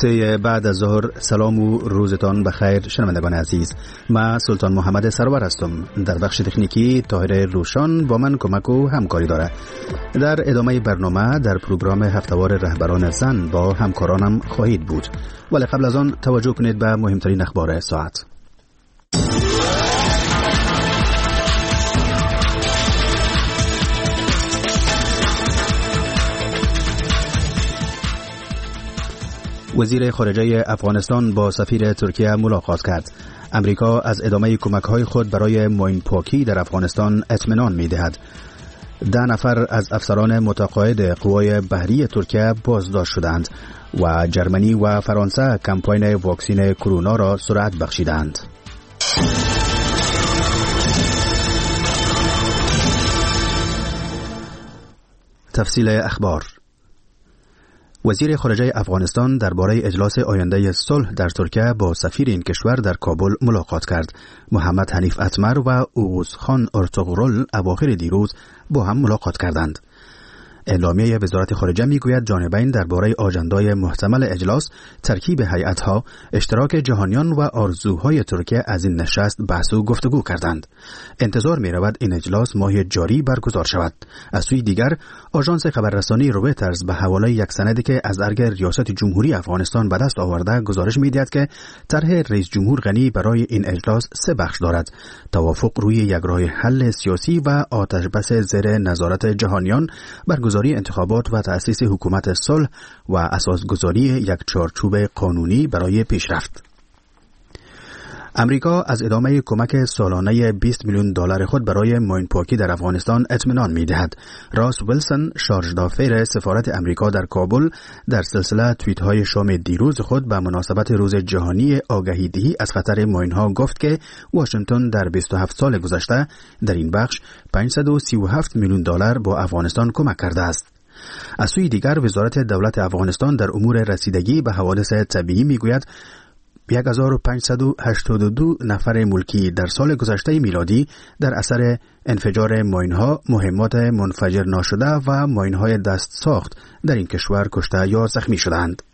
سه بعد از ظهر. سلام و روزتان بخیر شنوندگان عزیز. من سلطان محمد سرور هستم. در بخش تکنیکی طاهر روشان با من کمک و همکاری داره. در ادامه برنامه در پروگرام هفته‌وار رهبران زن با همکارانم خواهید بود، ولی قبل از آن توجه کنید به مهمترین اخبار ساعت. وزیر خارجه افغانستان با سفیر ترکیه ملاقات کرد. امریکا از ادامه کمک‌های خود برای ماین پاکی در افغانستان اطمینان می‌دهد. 10 نفر از افسران متقاعد قوای بحری ترکیه بازداشت شدند و جرمنی و فرانسه کمپاین واکسین کرونا را سرعت بخشیدند. تفصیل اخبار. وزیر خارجه افغانستان درباره اجلاس آینده صلح در ترکیه با سفیر این کشور در کابل ملاقات کرد. محمد حنیف اتمر و اوغوز خان ارطغرل اواخر دیروز با هم ملاقات کردند. اعلامیه وزارت خارجه میگوید جانبین درباره آجندای محتمل اجلاس، ترکیب هیئت‌ها، اشتراک جهانیان و آرزوهای ترکیه از این نشست بحث و گفتگو کردند. انتظار می‌رود این اجلاس ماه جاری برگزار شود. از سوی دیگر آژانس خبررسانی رویترز به حواله یک سندی که از ارگ ریاست جمهوری افغانستان به دست آورده گزارش می‌دهد که طرح رئیس جمهور غنی برای این اجلاس 3 بخش دارد: توافق روی یک راه حل سیاسی و آتش‌بس زیر نظارت جهانیان، برگزاری انتخابات و تأسیس حکومت صلح و اساسگذاری یک چارچوب قانونی برای پیشرفت. امریکا از ادامه کمک سالانه $20 میلیون خود برای ماین پاکی در افغانستان اطمینان می‌دهد. راس ویلسون، شارژ دافیر سفارت امریکا در کابل، در سلسله توییت‌های شام دیروز خود به مناسبت روز جهانی آگاهی‌دهی از خطر ماین‌ها گفت که واشنگتن در 27 سال گذشته در این بخش $537 میلیون با افغانستان کمک کرده است. از سوی دیگر وزارت دولت افغانستان در امور رسیدگی به حوادث طبیعی میگوید 1582 نفر ملکی در سال گذشته میلادی در اثر انفجار ماین‌ها، مهمات منفجر ناشده و ماین‌های دست ساخت در این کشور کشته یا زخمی شدند.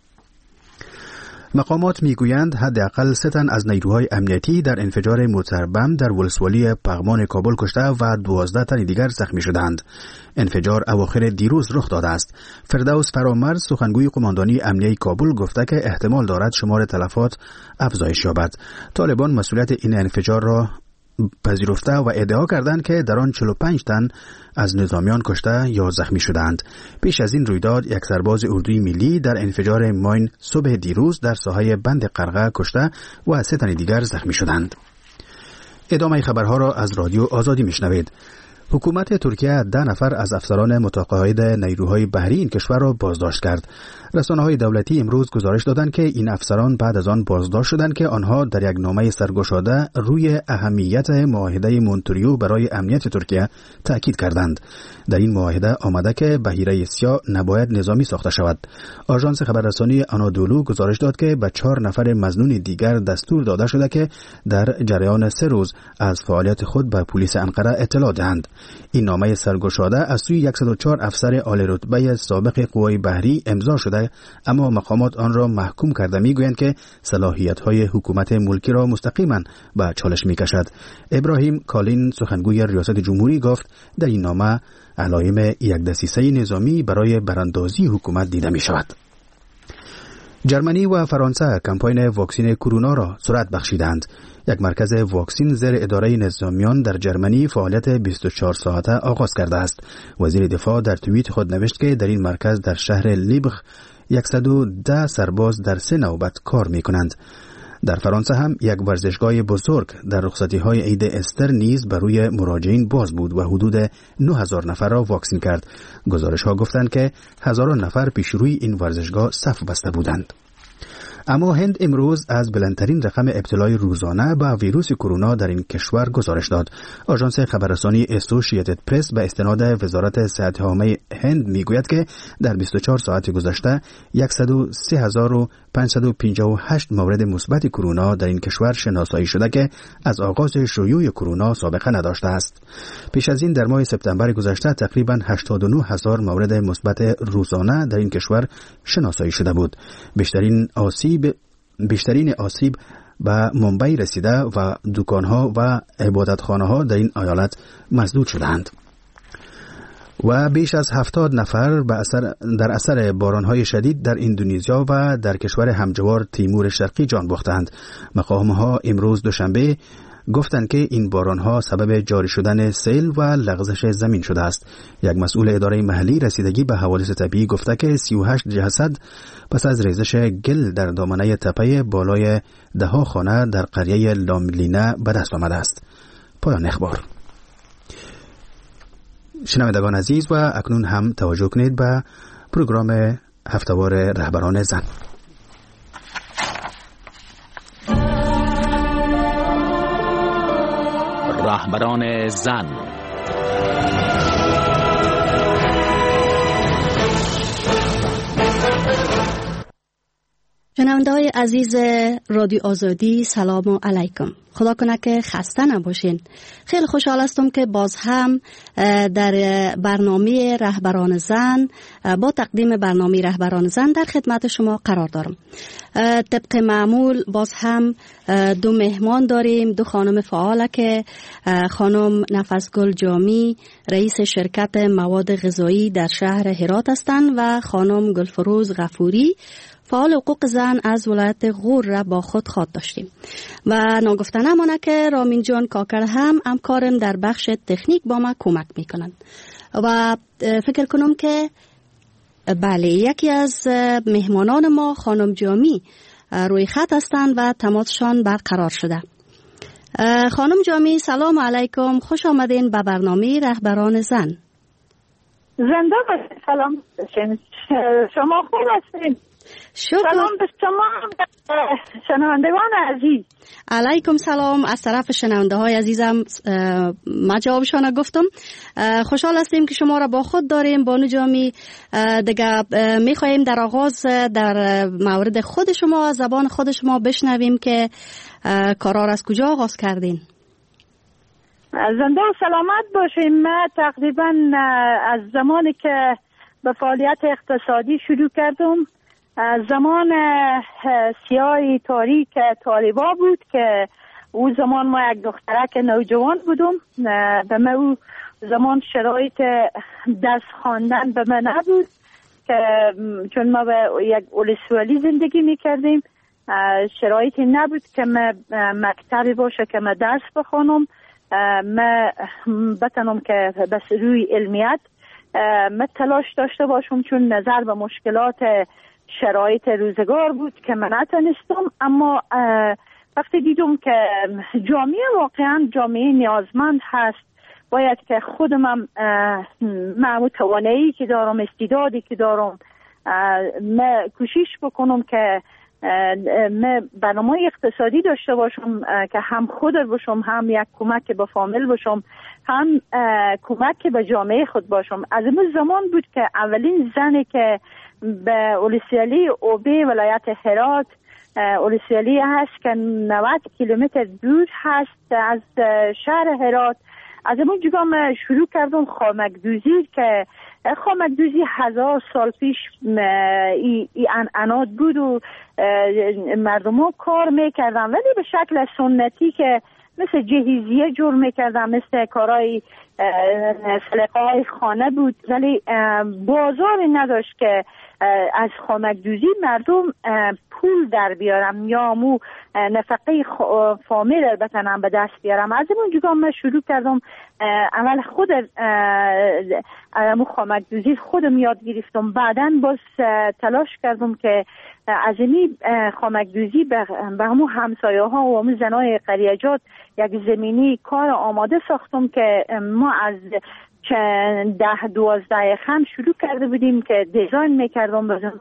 مقامات میگویند حداقل 3 تن از نیروهای امنیتی در انفجار موتر بم در ولسوالی پغمان کابل کشته و 12 تن دیگر زخمی شدند. انفجار اواخر دیروز رخ داده است. فردوس فرامرز، سخنگوی قماندانی امنیه کابل، گفته که احتمال دارد شمار تلفات افزایش یابد. طالبان مسئولیت این انفجار را پذیرفته و ادعا کردند که در آن 45 تن از نظامیان کشته یا زخمی شدند. پیش از این رویداد یک سرباز اردوی ملی در انفجار ماین صبح دیروز در ساحه بند قرقه کشته و 3 تن دیگر زخمی شدند. ادامه خبرها را از رادیو آزادی میشنوید. حکومت ترکیه 10 نفر از افسران متقاعد نیروهای بحری این کشور را بازداشت کرد. رسانه‌های دولتی امروز گزارش دادند که این افسران بعد از آن بازداشت شدند که آنها در یک نامه سرگشاده روی اهمیت معاهده مونتریو برای امنیت ترکیه تاکید کردند. در این معاهده آمده که بحیره سیاه نباید نظامی ساخته شود. آژانس خبررسانی آنادولو گزارش داد که به 4 نفر مظنون دیگر دستور داده شده که در جریان 3 روز از فعالیت خود به پلیس انقره اطلاع دهند. این نامه سرگشاده از سوی 104 افسر عالی رتبه سابق قوای بحری امضا شده، اما مقامات آن را محکوم کرده میگویند که صلاحیت‌های حکومت ملکی را مستقیما به چالش میکشد. ابراهیم کالین، سخنگوی ریاست جمهوری، گفت در این نامه علائم یک دسیسه نظامی برای براندازی حکومت دیده می شود. جرمنی و فرانسه کمپاین واکسین کرونا را سرعت بخشیدند. یک مرکز واکسین زیر اداره نظامیان در جرمنی فعالیت 24 ساعته آغاز کرده است. وزیر دفاع در توییت خود نوشت که در این مرکز در شهر لیبخ 110 سرباز در 3 نوبت کار می کنند. در فرانسه هم یک ورزشگاه بزرگ در رخصتی‌های عید استر نیز برای مراجعین باز بود و حدود 9000 نفر را واکسین کرد. گزارش‌ها گفتند که هزاران نفر پیش روی این ورزشگاه صف بسته بودند. اما هند امروز از بلندترین رقم ابتلای روزانه با ویروس کرونا در این کشور گزارش داد. آژانس خبررسانی اسوسییتد پرس به استناد وزارت صحت عامه هند میگوید که در 24 ساعت گذشته 103,558 مورد مثبت کرونا در این کشور شناسایی شده که از آغاز شیوع کرونا سابقه نداشته است. پیش از این در ماه سپتامبر گذشته تقریباً 89,000 مورد مثبت روزانه در این کشور شناسایی شده بود. بیشترین آسیب به ممبئی رسیده و دکانها و عبادتخانه‌ها در این ایالت مسدود شدند. و بیش از 70 نفر در اثر بارانهای شدید در اندونزیا و در کشور همجوار تیمور شرقی جان باختند. مقام‌ها امروز دوشنبه گفتند که این بارانها سبب جاری شدن سیل و لغزش زمین شده است. یک مسئول اداره محلی رسیدگی به حوادث طبیعی گفته که 38 جسد پس از ریزش گل در دامنه تپه بالای 10 خانه در قریه لاملینا به دست آمده است. پایان اخبار. شنوندگان عزیز و اکنون هم توجه کنید به پروگرام هفتهوار رهبران زن. رهبران زن. شنونده‌های عزیز رادیو آزادی، سلام علیکم. خدا کنه که خسته نباشین. خیلی خوشحال هستم که باز هم در برنامه رهبران زن با تقدیم برنامه رهبران زن در خدمت شما قرار دارم. طبق معمول باز هم دو مهمان داریم، دو خانم فعاله که خانم نفسگل جامی رئیس شرکت مواد غذایی در شهر هرات هستند و خانم گلفروز غفوری فعال حقوق زن از ولایت غور را با خود خواد داشتیم. و ناگفته نمانه که رامین جان کاکر هم همکارم در بخش تکنیک با ما کمک میکنند و فکر کنم که بله یکی از مهمانان ما خانم جامی روی خط هستند و تماسشان برقرار شده. خانم جامی سلام علیکم، خوش آمدین به برنامه رهبران زن. زنده باشید. سلام، شما خوب هستین؟ سلام به شما شنوندگان عزیز. علیکم سلام. از طرف شنونده های عزیزم ما جوابشان گفتم. خوشحال هستیم که شما را با خود داریم. بانو جامی دیگه میخواییم در آغاز در مورد خود شما، زبان خود شما بشنویم که کارا از کجا آغاز کردین. زنده و سلامت باشیم. من تقریبا از زمانی که به فعالیت اقتصادی شروع کردم، زمان سیاه تاریک طالبا بود که او زمان ما یک دخترک نوجوان بودم. به من او زمان شرایط دست خواندن به من نبود که چون ما به یک ولسوالی زندگی میکردیم، شرایطی نبود که من مکتبی باشه که من درس بخونم. من بتونم که بس روی علمیت من تلاش داشته باشم، چون نظر به مشکلات شرایط روزگار بود که من نتونستم. اما وقتی دیدم که جامعه واقعا جامعه نیازمند هست، باید که خودم من توانایی که دارم، استعدادی که دارم، من کوشش بکنم که من برنامه اقتصادی داشته باشم که هم خود باشم، هم یک کمک به فامیل باشم، هم کمک به جامعه خود باشم. از اون زمان بود که اولین زنی که به ولسوالی اوبی ولایت هرات، ولسوالی هست که 90 کیلومتر دور هست از شهر هرات، از اون جگه من شروع کردم خامک دوزی که خامک دوزی 1000 سال پیش اناد بود و مردم ها کار میکردن، ولی به شکل سنتی که مثل جهیزیه جور میکردن، مثل کارهای سلیقه های خانه بود، ولی بازاری نداشت که از خامک دوزی مردم پول در بیارم یا مو نفقه فامیل بتنم به دست بیارم. از اون جگه من شروع کردم اول خود مو خامک دوزی خودم یاد گرفتم. بعداً باز تلاش کردم که از این خامک دوزی به همو همسایه ها و همو زنای قریجات یک زمینی کار آماده ساختم که ما از 10-12 خم شروع کرده بودیم که دیزاین میکردم. بزنها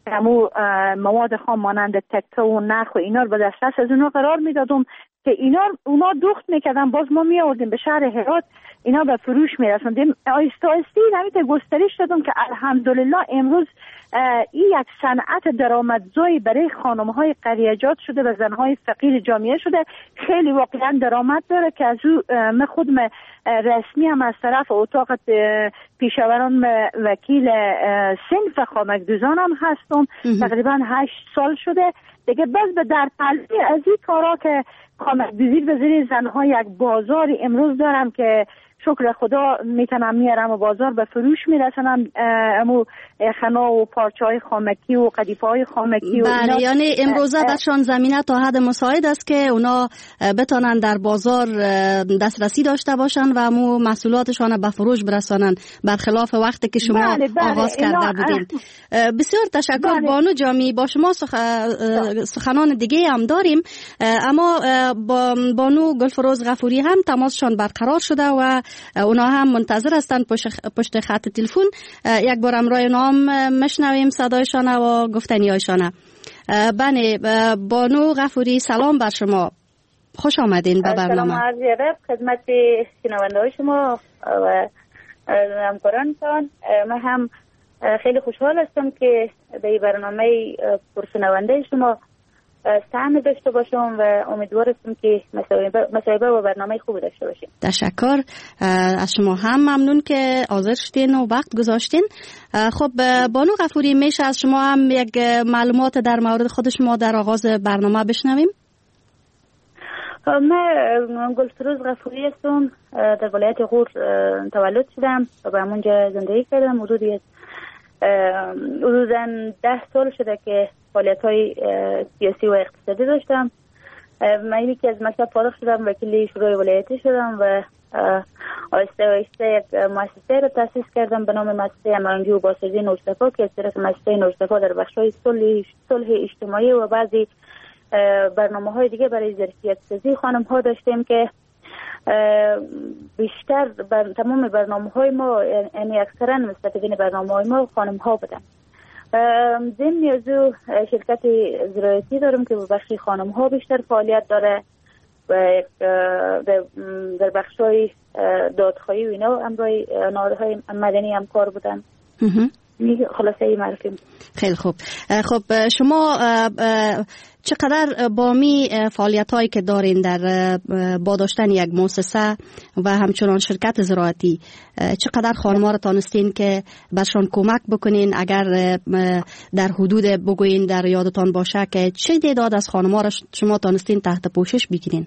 همو مواد خام مانند تکه و نخ و اینا رو به دسترس از اونا قرار میدادم که اونا دخت میکردن، باز ما می آوردیم به شهر هرات، اینا به فروش میرسوندیم. آیسته آیسته همین گسترش دادم که الحمدلله امروز این یک صنعت درآمدزایی برای خانم‌های قریه‌جات شده و زن‌های فقیر جامعه شده. خیلی واقعا درآمد داره که از او من خودم رسمی هم از طرف اتاق پیشاوران وکیل صنف خامک‌دوزان هم هستم. تقریبا 8 سال شده دیگه. بس به در پلوی از این کارا که خامک‌دوزی به زیر زن‌ها یک بازاری امروز دارم که شکر خدا میتونم میارم و بازار به فروش میرسنم، امو خنا و پارچه های خامکی و قدیفه های خامکی. بله، یعنی امروزه درشان زمینه تا حد مساعد است که اونا بتانن در بازار دسترسی داشته باشن و امو محصولاتشان به فروش برسانن، برخلاف وقتی که شما آغاز کرده بودین. بسیار تشکر بانو جامی. با شما سخنان دیگه هم داریم، اما با بانو گلفروز غفوری هم تماسشان برقرار شده و اونا هم منتظر هستند پشت خط تلفن. یک بار امرای نام مشنویم صدایشان و گفتنیایشان. بله بانو غفوری، سلام بر شما، خوش آمدین به برنامه. سلام عرض ادب خدمت شنونده‌های شما و همکارانتان. من هم خیلی خوشحال هستم که به این برنامه پرشنونده شما سهم داشته باشم و امیدوار هستم که مصاحبه و برنامه خوبی داشته باشیم. تشکر از شما هم، ممنون که حاضر شدین و وقت گذاشتین. خب بانو غفوری، میشه از شما هم یک معلومات در مورد خود شما در آغاز برنامه بشنویم؟ من گلفروز غفوری هستم، در ولایت غور تولد شدم و به همونجا زندگی کردم. حدوداً 10 سال شده که فعالیت‌های سیاسی و اقتصادی داشتم. من که از مکتب فارغ شدم، وکیل شورای ولایتی شدم و آهسته آهسته یک مؤسسه را تأسیس کردم به نام مؤسسه هماهنگی و بازسازی نوشتفا که از طرف مؤسسه نوشتفا در بخش‌های صلح اجتماعی و بعضی برنامه‌های دیگه برای ظرفیت سازی خانم‌ها داشتیم که بیشتر تمام برنامه‌های ما، یعنی اکثرا مستفیدین برنامه‌های ما خانم‌ها بودن. ضمن از شرکت زراعتی دارم که به بخش خانم‌ها بیشتر فعالیت داره و در بخش‌های دادخواهی و اینا امرای نهادهای مدنی هم کار بودن. خلاصه ای معرفیم. خیلی خوب. خب شما چقدر بامی فعالیت‌هایی که دارین در با داشتن یک مؤسسه و همچنان شرکت زراعتی، چقدر خانم‌ها را تانستین که برشان کمک بکنین؟ اگر در حدود بگوین در یادتان باشه که چه تعداد از خانم‌ها را شما تانستین تحت پوشش بگیرین؟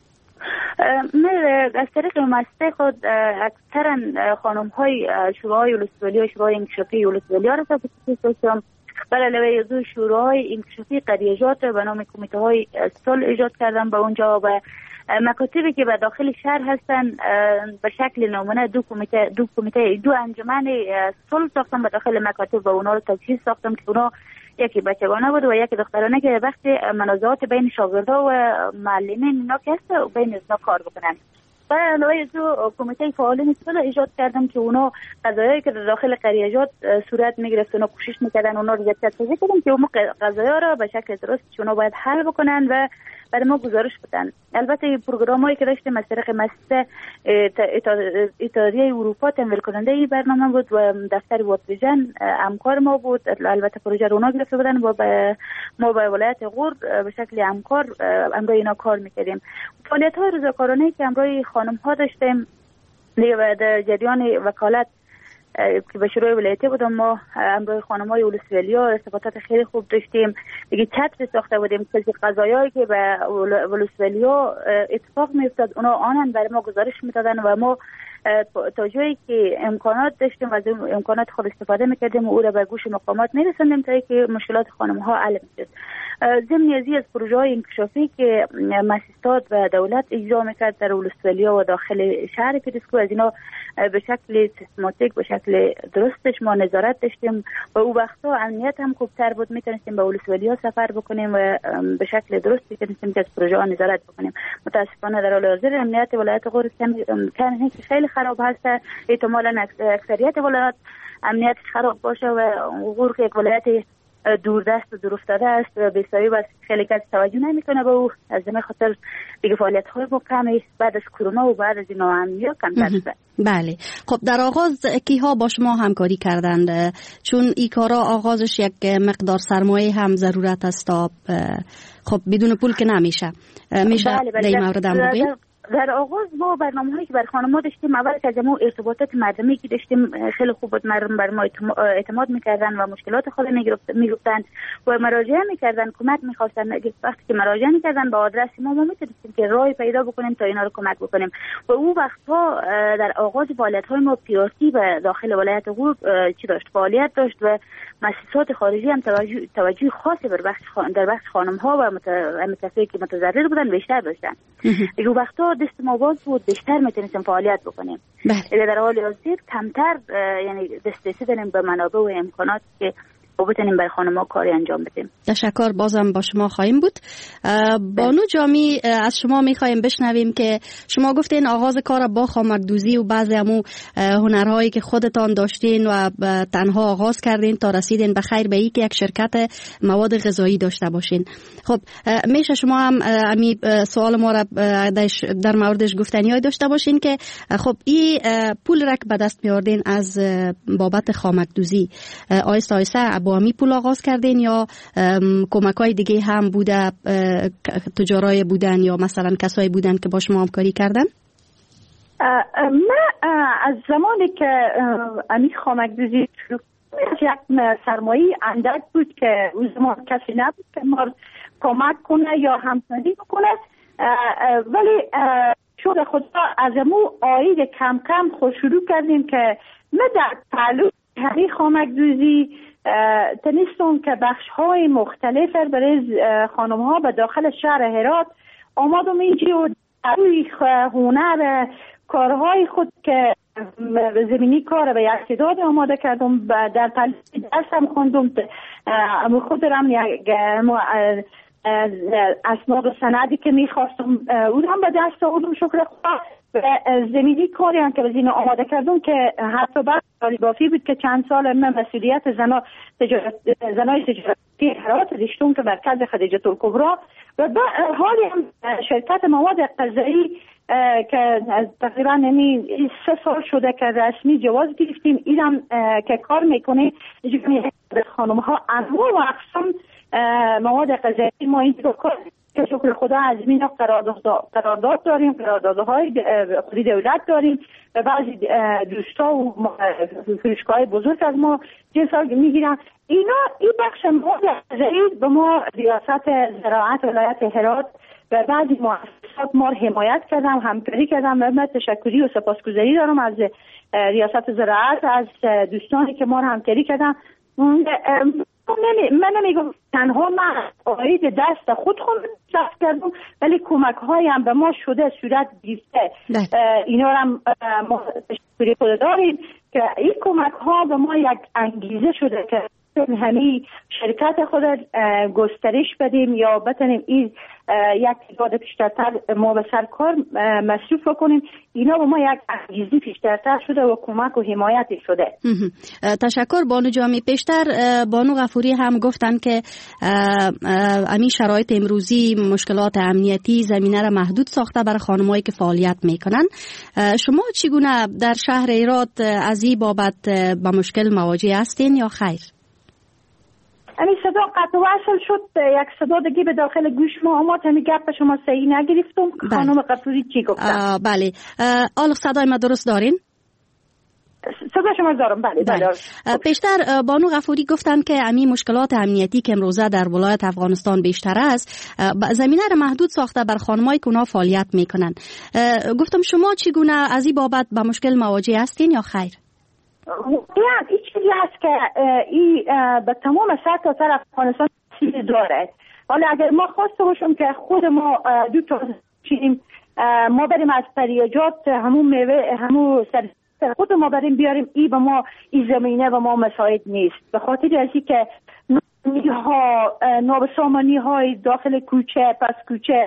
من از طریق مؤسسه خود اکثرا خانم‌های شورای ولسوالی و شورای انکشافی ولسوالی را تأسیس داشتم. بر علاوه از شورای انکشافی قریه‌جات به نام کمیته‌های صلح ایجاد کردم به اونجا و مکاتبی که به داخل شهر هستن به شکل نمونه دو انجمن صلح ساختم به داخل مکاتب و اونا رو تجهیز ساختم که اونا یکی بچگانه بود و یکی دخترانه که وقتی منازعات بین شاگردا و معلمین اینا که هست و بین اینا کار بکنن. و علاوه از او کمیته فعالین صلح ایجاد کردم که اونا قضایایی که در داخل قریه‌جات صورت میگرفت اونا کوشش میکردن اونا رو ظرفیت‌سازی کردن که اونا قضایا را به شکل درست اونا باید حل بکنن و برای ما گزارش بدن. البته پروگرامایی که داشتیم از طریق مؤسسه اتحادیه اروپا تمویل کننده این برنامه بود و دفتر واتویژن همکار ما بود. البته پروژه رو اونا گرفته بودن و ما به ولایت غور به شکل همکار امروی اینا کار میکردیم. فعالیت‌های رضاکارانه‌ای که امروی خانم‌ها داشتیم در جریان وکالت که به شورای ولایتی بودم، ما امروی خانم‌های ولسوالی‌ها ارتباطات خیلی خوب داشتیم. دیگه چتر ساخته بودیم که قضایایی که به ولسوالی‌ها اتفاق می‌افتاد اونا آنن برای ما گزارش می‌دادن و ما تا جایی که امکانات داشتیم از امکانات خود استفاده می‌کردیم و او را به گوش مقامات می‌رسوندیم تا اینکه مشکلات خانم‌ها حل می‌شد. ضمن از پروژه‌های انکشافی که مؤسسات و دولت اجرا می‌کرد در ولسوالی‌ها و داخل شهر پیروزکوه، از اینا به شکل سیستماتیک به شکل درستش ما نظارت داشتیم و او وقتا امنیت هم خوبتر بود، میتونستیم به ولسوالی‌ها سفر بکنیم و به شکل درست میتونستیم که از پروژه‌ها نظارت بکنیم. متاسفانه در حال حاضر امنیت ولایت غور خیلی خراب هست. احتمالاً اکثریت ولایات امنیت خراب باشه و غور که یک ولایت دوردست و دورافتاده است و بی‌سبب است. خیلی کس توجه نمیکنه به او. از همین خاطر دیگه فعالیت‌های ما کمی بعد از کرونا و بعد از این ناامنی‌ها کمتر شده. بله. خب در آغاز کیها با شما همکاری کردند؟ چون این کارا آغازش یک مقدار سرمایه هم ضرورت است تا خب بدون پول که نمیشه. میشه در این مورد هم بگین؟ در آغاز ما برنامه‌هایی که بر خانم‌ها داشتیم، اول که از ما ارتباطات مردمی که داشتیم خیلی خوب بود، مردم بر ما اعتماد می‌کردن و مشکلات خود می‌گفتن و مراجعه می‌کردن، کمک می‌خواستن. وقتی که مراجعه می‌کردن با آدرس ما می‌تونستیم که راهی پیدا بکنیم تا اینا رو کمک بکنیم. و او وقت‌ها در آغاز فعالیت‌های ما پی‌آر‌تی به داخل ولایت غور چی داشت، فعالیت داشت و مؤسسات خارجی هم توجه خاصی در بخش خانم‌ها و متاسفانه که متضرر بودن بیشتر داشتن. دیگه وقتا دست ما باز بود، بیشتر میتونستیم فعالیت بکنیم. اگر در حال حاضر کمتر یعنی دسترسی داریم به منابع و امکانات که بتونیم برای خانم‌ها کاری انجام بدیم. تشکر. بازم با شما خواهیم بود. بانو جامی، از شما میخوایم بشنویم که شما گفتین آغاز کار با خامک‌دوزی و بعضی همون هنرهایی که خودتان داشتین و تنها آغاز کردین تا رسیدین به خیر به این که یک شرکت مواد غذایی داشته باشین. خب میشه شما هم امی سوال ما را در موردش گفتنیای داشته باشین که خب این پول را که به دست میاردین از بابت خامک‌دوزی آیسته آیسته با همی پول آغاز کردین یا کمکای دیگه هم بوده، تجارای بودن یا مثلا کسایی بودن که با شما همکاری کردن؟ من از زمانی که امی خامک‌دوزی یک سرمایه اندک بود که اون زمان کسی نبود که ما کمک کنه یا همکاری بکنه، ولی شکر خدا از امو آید کم کم خود شروع کردیم که من در تعلق همی خامک‌دوزی تنیستم که بخش های مختلف برای خانم ها به داخل شهر هرات آمادم اینجا و روی هنر کارهای خود که زمینی کار به یک تعداد آماده کردم. در درسم خوندم، خود دارم اسناد و سندی که میخواستم او هم به دست آوردم. شکر خدا. زمینی کاری هم که به زینه آماده کردم که حتی بعد بافی بود که چند سال من مسئولیت زنای تجارتی هرات داشتم که مرکز خدیجه الکبری و حالی هم شرکت مواد غذایی که تقریبا 3 سال شده که رسمی جواز گرفتیم. اینم که کار میکنه خانم ها انواع و اقسام مواد غذایی ما اینجا کار که شکر خدا از مینا قرارداد داریم، قراردادهای خودی دولت داریم و بعضی دوستا و فروشگاه بزرگ از ما جنسال میگیرن. این بخش مواد غذایی به ما ریاست زراعت ولایت هرات و بعضی مؤسسات ما حمایت کردم، همکاری کردم و من تشکری و سپاسگزاری دارم از ریاست زراعت، از دوستانی که ما همکاری کردم. من نمیگم تنها من آید دست خود کردم، ولی کمک های هم به ما شده صورت گرفته. اینا هم ما تشکری خود داریم که این کمک ها به ما یک انگیزه شده که همین شرکت خود گسترش بدیم یا بتونیم این یک تعداد پیشترتر ما به سر کار مصروف کنیم. اینا به ما یک انگیزه پیشترتر شده و کمک و حمایت شده. تشکر بانو جامی. پیشتر بانو غفوری هم گفتن که همین شرایط امروزی مشکلات امنیتی زمینه را محدود ساخته برای خانمایی که فعالیت میکنن. شما چگونه در شهر هرات از این بابت با مشکل مواجه هستین یا خیر؟ همین صدا قطع وصل شد، یک صدا دیگه به داخل گوش ما آمد، همین گپ شما صحیح نگرفتم. خانم غفوری چی گفتن؟ بله. صدای ما درست دارین؟ صدا شما دارم. بله. پیشتر بانو غفوری گفتن که همین مشکلات امنیتی که امروزه در ولایت افغانستان بیشتر است زمینه را محدود ساخته بر خانمایی که اونا فعالیت میکنن. گفتم شما چگونه از این بابت با مشکل مواجه هستین یا خیر؟ این چیزی هست که این به تمام سطح افغانستان چیزی داره. حالا اگر ما خواسته باشم که خود ما دو تا چیزیم ما بریم از پریجات همون میوه همون خود ما بریم بیاریم، این به ما این زمینه به ما مساعد نیست. به خاطر ازی که نابسامانی های داخل کوچه پس کوچه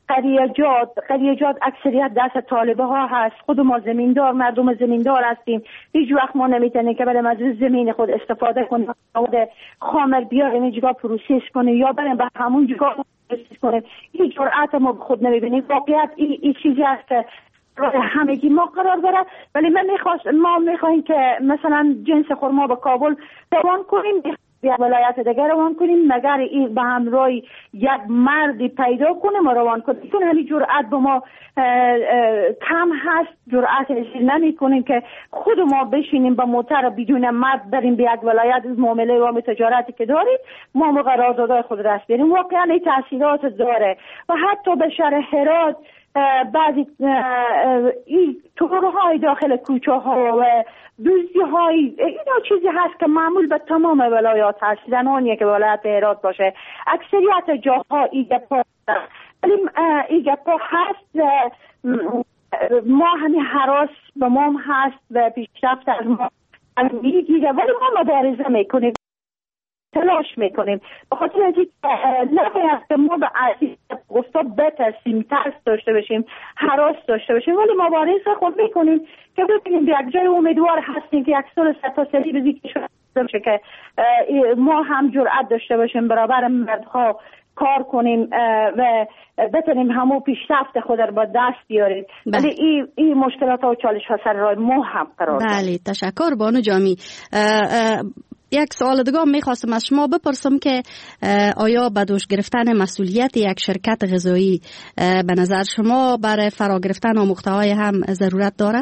قریجات اکثریت دست طالبه ها هست. خود ما زمیندار، مردم زمیندار هستیم. هیچ وقت ما نمیتونیم که بریم از زمین خود استفاده کنیم، خامر بیاریم اینجا پروسس کنیم یا بریم به همون جگاه پروسس کنیم. هیچ جرأت ما به خود نمیبینیم. واقعیت این چیزی هست که همگی ما قرار داره. ولی ما میخوایم که مثلا جنس خرما به کابل روان کنیم، یا ولایت دیگر روان کنیم، مگر این به همراه یک مردی پیدا کنیم و روان کنیم. چون همین جرأت به ما کم هست، جرأت نمی کنیم که خود ما بشینیم با موتر بدون مرد بریم به یک ولایت معامله و تجارتی که داریم ما مقررات خود راست بریم. واقعا این تاثیرات داره. و حتی به شهر هرات بعضی این تورهای داخل کوچه ها و دوزی های اینا چیزی هست که معمول به تمام ولایات هست، زنانیه که ولایت هرات باشه. اکثریت جاها ایگپا ولی ایگپا هست. ما همین حراس به ما هم هست و پیشرفت از ما میگیره، ولی ما مبارزه میکنیم، تلاش میکنیم. به خاطر اینکه نباید که ما به گفتا بترسیم، ترس داشته باشیم، هراس داشته باشیم، ولی مبارزه خود میکنیم که ببینیم به یک جای امیدوار هستیم که یک سال سرتاسری به ذکر بشه که ما هم جرأت داشته باشیم برابر مردها کار کنیم و بتونیم همو پیشرفت خود را با دست بیاریم. ولی این مشکلات و چالش ها سر راه ما هم قرار داره. بله، تشکر بانو جامی. یک سوال دیگه میخواستم از شما بپرسم که آیا به دوش گرفتن مسئولیت یک شرکت غذایی به نظر شما برای فرا گرفتن آموخته‌های هم ضرورت داره؟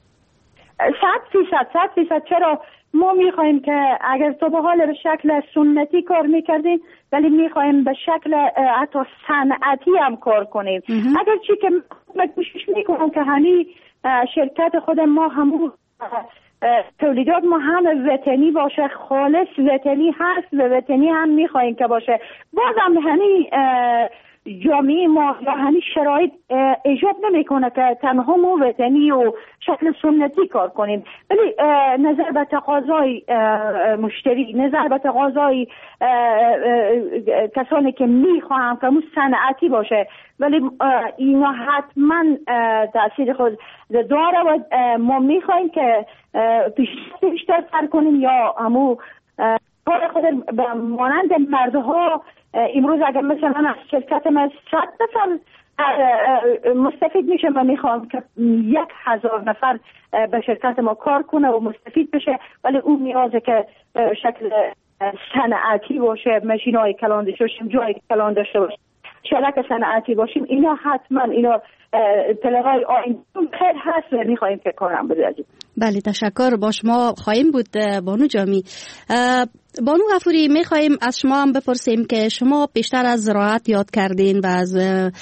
100%. چرا؟ ما میخوایم که اگر تو به حال به شکل سنتی کار میکردیم ولی میخوایم به شکل حتی صنعتی هم کار کنیم. اگر چی که کوشش میکنم که همین شرکت خود ما همون تولیدات ما هم وطنی باشه، خالص وطنی هست و وطنی هم میخوایم که باشه. بازم همین جامعه ما یا همین شرایط ایجاب نمیکنه که تنها ما وطنی و شکل سنتی کار کنیم، ولی نظر به تقاضای مشتری، نظر به تقاضای کسانی که میخواهم که همون صنعتی باشه، ولی اینا حتما تأثیر خود داره و ما میخوایم که بیشتر سر کنیم یا همون کار خود مانند مردها. امروز اگر مثلا از شرکت من 100 نفر مستفید میشه و میخوام که 1000 نفر به شرکت ما کار کنه و مستفید بشه، ولی اون نیازه که شکل صنعتی باشه، ماشینای کلان داشته باشیم، جای کلان داشته باشیم، شرکت صنعتی باشیم. اینا حتما اینا پله‌های آینده خیلی هست و میخوایم که کارم بده. بله، تشکر با شما خواهیم بود بانو جامی. بانو غفوری، میخواهیم از شما هم بپرسیم که شما بیشتر از زراعت یاد کردین و از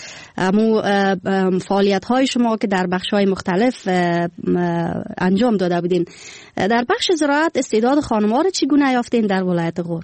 فعالیت های شما که در بخش های مختلف انجام داده بودین، در بخش زراعت استعداد خانم ها رو چگونه یافتین در ولایت غور؟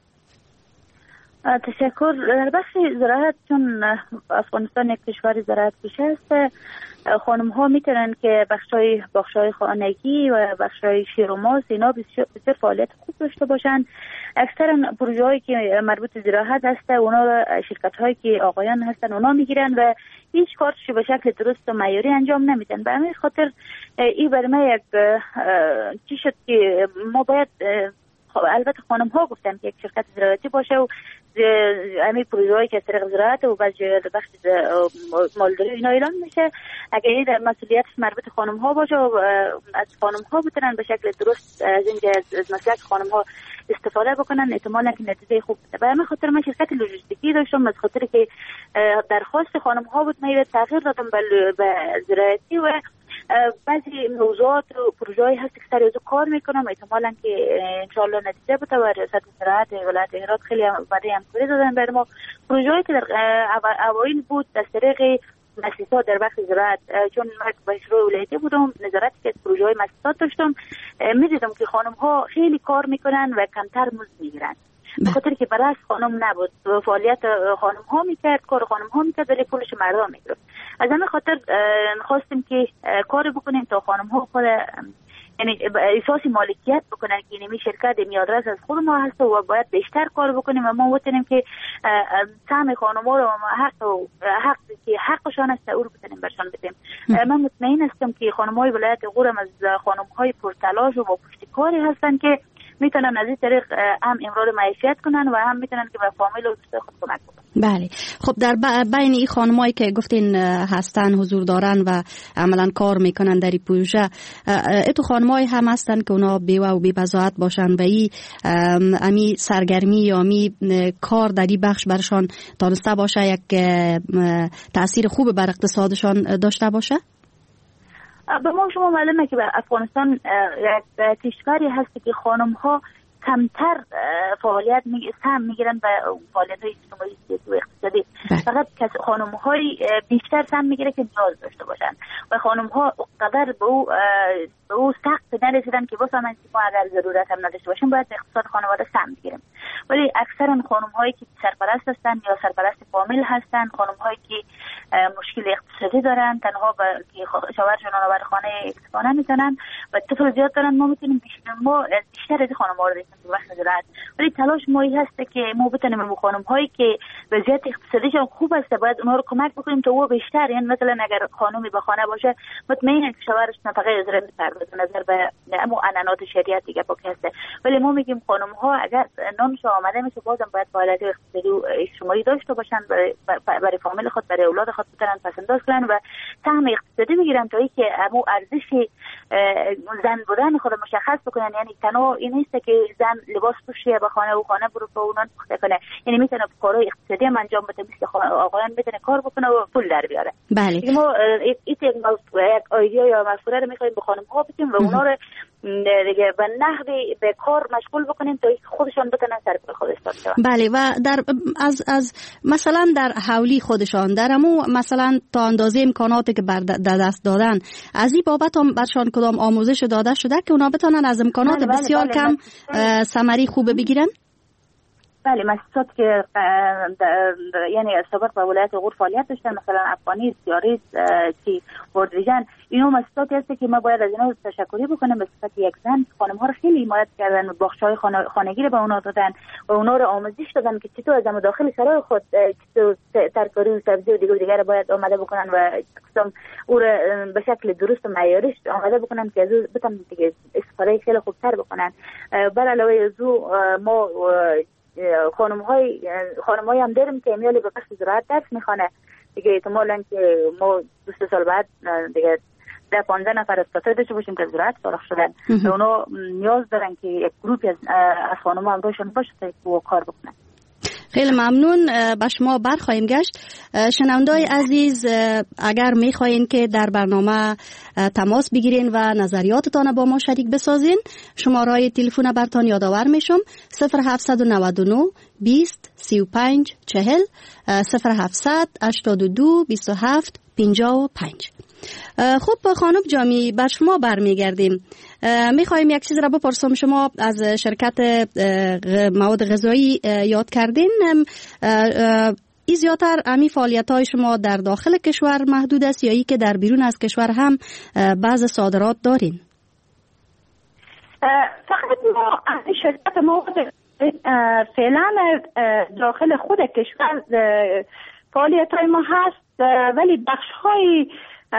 تشکر. در بخش زراعت، چون افغانستان یک کشور زراعت پیشه است، خانم ها میتونن که بخشای خانگی و بخشای شیر و ماست اینا بسیار فعالیت خوب داشته باشن. اکثرا پروژه هایی که مربوط به زراعت هسته اونا شرکت هایی که آقایان هستن اونا میگیرن و هیچ کارش به شکل درست و معیاری انجام نمیدن. به همین خاطر این برای ما یک چی شد که ما باید البته خانم ها گفتن که یک شرکت زراعتی باشه و همین پروژه‌ای که از طریق زراعت و بعضی بخش مالداری اینا اعلام میشه، اگر این در مسئولیت مربوط خانم ها باشه و از خانم ها بتونن به شکل درست از این از مسئله خانم ها استفاده بکنن، احتمالاً که نتیجه خوب بده. به همین خاطر من شرکت لوجستیکی داشتم، از خاطر که درخواست خانم ها بود من تغییر دادم به زراعتی و بعضی موضوعات و پروژه‌ای هست که سر از کار میکنم، احتمالاً که انشالله نتیجه بده و ریاست زراعت ولایت هرات خیلی برای همکاری دادن بر ما. پروژه‌ای که در اوایل بود از طریق مؤسسات در بخش زراعت، چون من به شروع ولایتی بودم، نظارتی که از پروژه‌های مؤسسات داشتم، می‌دیدم که خانم‌ها خیلی کار میکنن و کمتر مزد میگیرن. به خاطر که برای خانم نبود، فعالیت خانم ها میکرد، کار خانم ها میکرد ولی پولش مردم میگرفت. از همین خاطر خواستیم که کار بکنیم تا خانم ها خود یعنی احساس مالکیت بکنن که این شرکت میادرس از خود ما هست و باید بیشتر کار بکنیم و ما بتونیم که سهم خانم‌ها رو حق که حقشان است او رو بتونیم برشان بدیم. من مطمئن هستم که خانم‌های ولایت غور از خانم‌های پرتلاش و با پشتکاری هستن که میتونن از این طریق هم امرار معیشت کنن و هم میتونن که به فامیل و دوستای خود کمک کنن. بله. خب در بین این خانمایی که گفتین هستن حضور دارن و عملا کار میکنن در این پروژه، اتو خانمایی هم هستن که اونا بیوه و بی‌بضاعت باشن و این امی سرگرمی یا امی کار در این بخش برشان تانسته باشه یک تأثیر خوب بر اقتصادشان داشته باشه؟ به ما شما معلومه که افغانستان یک کشوری هست که خانم ها کمتر فعالیت سهم میگیرن به فعالیت های اجتماعی سیاسی و اقتصادی. فقط خانم های بیشتر سهم میگیره که نیاز داشته باشن و خانم ها قدر به او سخت نرسیدن که واسه من ما اگر ضرورت هم نداشته باشیم باید اقتصاد خانواده سهم بگیریم. ولی اکثرا خانم هایی که سرپرست هستن یا سرپرست فامیل هستن، خانم هایی که مشکل اقتصادی دارن، تنها که شوهرشون آور خانه اکسپانه میزنن و طفل زیاد دارن، ما میتونیم بیشتر از خانم ها رو دیدیم تو وقت زراعت. ولی تلاش مایی هست که ما بتونیم به خانم هایی که وضعیت اقتصادیشون خوب است باید اونها رو کمک بکنیم تا او بیشتر، یعنی مثلا اگر خانمی به خانه باشه مطمئنه که شوهرش نفقه ازره میپردازه نظر به امو عنعنات شریعت دیگه پاک هست. ولی ما میگیم خانم ها اگر نامشون آمده میشه بازم باید فعالیت اقتصادی و اجتماعی داشته باشن، برای فامیل خود برای اولاد خود بتونن پسنداز کنن و سهم اقتصادی بگیرن تا اینکه امو ارزش زن بودن خود مشخص بکنن. یعنی تنها این نیست که زن لباس پوشه به خانه و خانه برو و اونان پخته کنه، یعنی میتونه کارهای اقتصادی هم انجام بده، مثل آقایان میتونه کار بکنه و پول در بیاره. بله. ما یک ایده یا مفکوره رو میخوایم به خانم ها بدیم و اونا رو دیگه به نحوی به کار مشغول بکنیم تا خودشان بتونن سر پای خود استاد شون. بله. و در از مثلا در حولی خودشان درمو مثلا تا اندازه امکاناتی که در دست دادن از این بابت هم برشان کدام آموزش داده شده که اونا بتونن از امکانات بسیار کم ثمری خوب بگیرن؟ بله، مؤسسات که یعنی سابق به ولایت غور فعالیت داشتن، مثلا افغانی، سیاریز، چی وردویژن، اینا مؤسساتی هست که ما باید از اینا تشکری بکنیم. به صفت یک زن خانم ها رو خیلی حمایت کردن، بخش‌های خانگی رو به اونا دادن و اونا رو آموزش دادن که چطور از داخل سرای خود چطور ترکاری و سبزی و دیگر باید آماده بکنن و قسم او رو به شکل درست و معیاریش آماده بکنن که از او بتونن دیگه استفاده خیلی خوبتر بکنن. بر علاوه از او ما خانم‌های هم داریم که میالی به بخش زراعت درس میخوانه دیگه. احتمالاً که ما 2 سال بعد دیگه 10-15 نفر استفاده داشته باشیم که زراعت فارغ شدن و اونا نیاز دارن که یک گروپی از خانم‌ها هم روشن باشه تا کار بکنن. خیلی ممنون. به شما برخواهیم گشت. شنونده‌های عزیز، اگر میخواین که در برنامه تماس بگیرین و نظریاتتان با ما شریک بسازین، شماره تلفن برتان یادآور میشم 0799 20 35 40 0700 82 27 55. خب خانم جامی، بر شما برمیگردیم. میخوایم یک چیز را بپرسم. شما از شرکت مواد غذایی یاد کردین. این زیادتر امی فعالیت های شما در داخل کشور محدود است یا ای که در بیرون از کشور هم بعض صادرات دارین؟ فقط ما شرکت مواد فعلا داخل خود کشور فعالیت های ما هست، ولی بخش های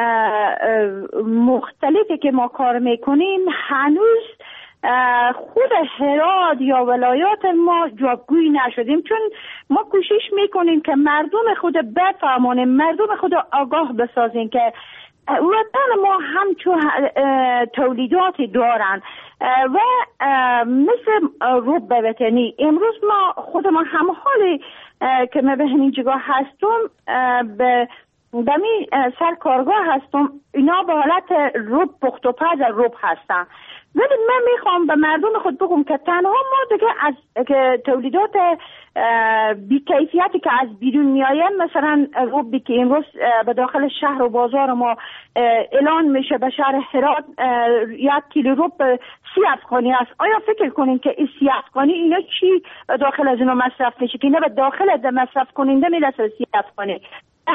مختلفی که ما کار میکنیم هنوز خود هرات یا ولایات ما جوابگوی نشدیم، چون ما کوشش میکنیم که مردم خود بفهمونیم، مردم خود آگاه بسازیم که وطن ما همچون تولیداتی دارن و مثل روب وطنی. امروز ما خود ما هم حالی که ما به همین جگاه هستم به می سر کارگاه هستم، اینا به حالت روب پخت و پز روب هستن. ولی من میخوام به مردم خود بگم که تنها ما دیگه از که تولیدات بی‌کیفیتی که از بیرون میاین، مثلا روبی که امروز به داخل شهر و بازار ما اعلان میشه به شهر هرات 1 کیلو روب 30 افغانی است. آیا فکر کنین که این 30 افغانی اینا چی داخل از اینا مصرف میشه که نه به داخل از مصرف کننده میرسه 30 افغانی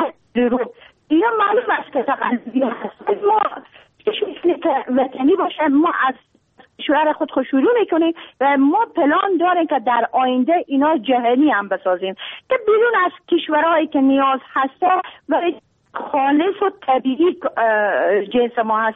روب؟ اینا معلوم است که تقلبی هست. ما کشمیشنی که وطنی باشه، ما از کشور خود شروع میکنیم و ما پلان داریم که در آینده اینا جهانی هم بسازیم که بیرون از کشورهایی که نیاز هسته و خالص و طبیعی جنس ما هست،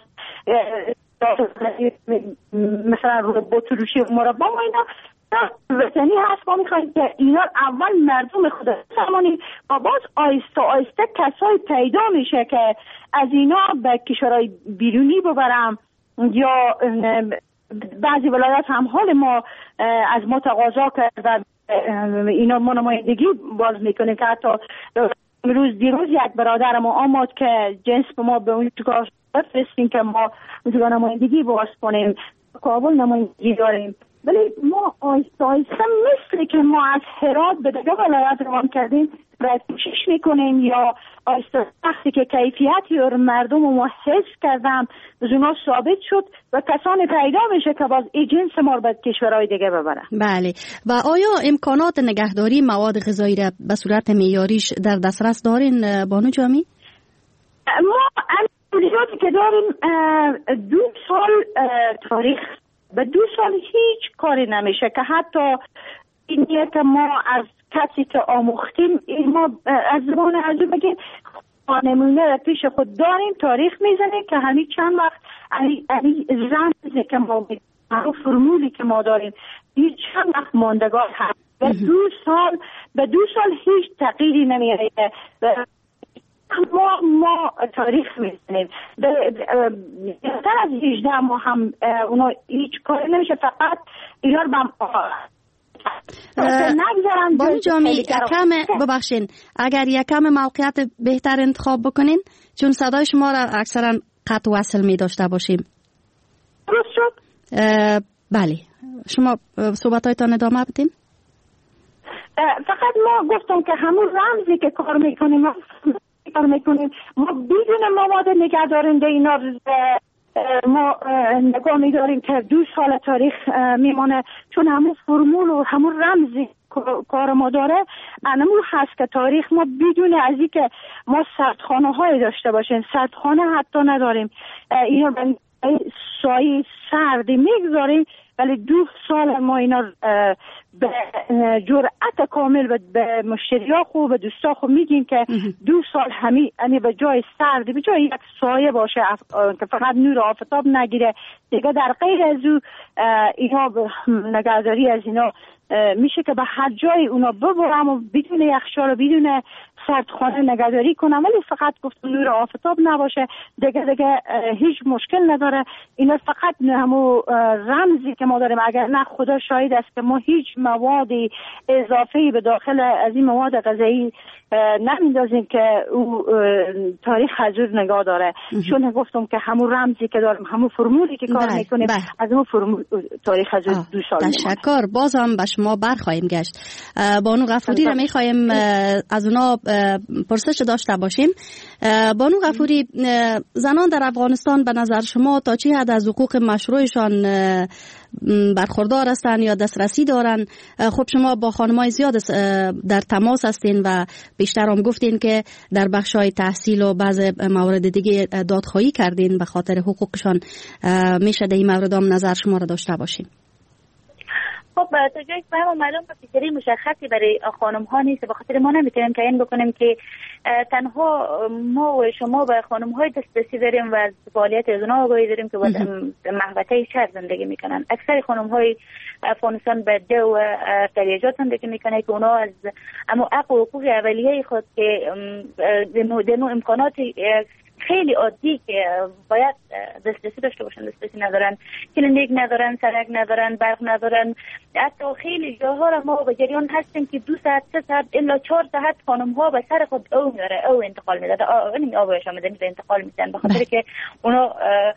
مثلا بطروشی مربا و اینا وطنی هست. ما میخوایم که اینا اول مردم خود سامانی و باز آیسته آیسته کسای پیدا میشه که از اینا به کشورهای بیرونی ببرم، یا بعضی ولایت هم حال ما از ما تقاضا کرد و اینا ما نمایندگی باز میکنه که حتی دیروز یک برادر ما آمد که جنس به ما به اون چکار فرستیم که ما اونجا نمایندگی باز کنیم، کابل نمایندگی داریم. ولی ما آیسته آیسته مثل که ما از هرات به دیگه ولایت روان کردیم و کوشش میکنیم، یا آیسته وقتی که کیفیتی رو مردم ما حس کردم از اونا ثابت شد و کسانی پیدا میشه که باز این جنس ما رو به کشورهای دیگه ببرن. بله. و آیا امکانات نگهداری مواد غذایی را به صورت معیاریش در دسترس دارین بانو جامی؟ ما امکاناتی که داریم 2 سال تاریخ، به 2 سال هیچ کاری نمیشه که حتی اینیه که ما از کسی که آموختیم ما از زبان عربی بگیم نمونه را پیش خود داریم، تاریخ میزنیم که همین چند وقت رمزی که ما همون فرمولی که ما داریم هیچ چند وقت ماندگار هست. به 2 سال هیچ تغییری نمیاره. ما تاریخ میزنیم بیشتر از 18 ما هم اونا هیچ کاری نمیشه، فقط اینا رو بانو جامی ببخشین اگر یکم موقعیت بهتر انتخاب بکنین، چون صدای شما را اکثرا قطع وصل می داشته باشیم. درست شد؟ بله، شما صحبتایتان ادامه بدین. فقط ما گفتم که همون رمزی که کار میکنیم ما بدون مواد نگهدارنده اینا ما نگاه می‌داریم که 2 سال تاریخ میمانه، چون همون فرمول و همون رمزی کار ما داره انمو هست که تاریخ ما بدون از این که ما سردخانه های داشته باشیم، سردخانه حتی نداریم، اینا به سایه سردی میگذاریم، ولی 2 سال ما اینا به جرأت کامل به مشتری‌ها خوب به دوستا خوب میگیم که 2 سال همین به جای سردی به جای یک سایه باشه که فقط نور آفتاب نگیره دیگه، در غیر از او اینا نگهداری از اینا میشه که به هر جای اونا ببرم و بدون یخچال و بدون سردخانه نگهداری کنم، ولی فقط گفتم نور آفتاب نباشه دیگه هیچ مشکل نداره. اینا فقط همون رمزی که ما داریم، اگر نه خدا شاهد است که ما هیچ موادی اضافه‌ای به داخل از این مواد غذایی نمیندازیم که او تاریخ حضور نگاه داره، چون گفتم که همون رمزی که داریم، همون فرمولی که کار میکنیم از اون فرمول تاریخ حضور 2 سال. تشکر. بازم به شما برخواهیم گشت. بانو غفوری را میخواهیم از اونا پرسش داشته باشیم. بانو غفوری، زنان در افغانستان به نظر شما تا چه حد از حقوق مشروعشان برخوردار هستند یا دسترسی دارن؟ خب شما با خانمای زیاد در تماس هستین و بیشتر هم گفتین که در بخشای تحصیل و بعض موارد دیگه دادخواهی کردین به خاطر حقوقشان. میشه در این مورد هم نظر شما را داشته باشیم؟ خب تا جایی که فهم معلوم فکری مشخصی برای خانم ها نیست، به خاطر ما نمیتونیم تعیین بکنیم که تنها ما و شما به خانم های دسترسی داریم و از فعالیت از اونها آگاهی داریم که محوطه شهر زندگی میکنن. اکثر خانم های افغانستان به دو قریجات زندگی میکنه که اونا از اما حق و حقوق اولیه خود که دنو امکانات خیلی عادی که باید دسترسی داشته باشن دسترسی ندارن، کلینیک ندارن، سرک ندارن، برق ندارن. حتی خیلی جاها را ما به جریان هستیم که 2 ساعت 3 ساعت الا 4 ساعت خانم ها به سر خود او میاره او انتقال میده، این آبایش آمده انتقال میدن به خاطر که اونا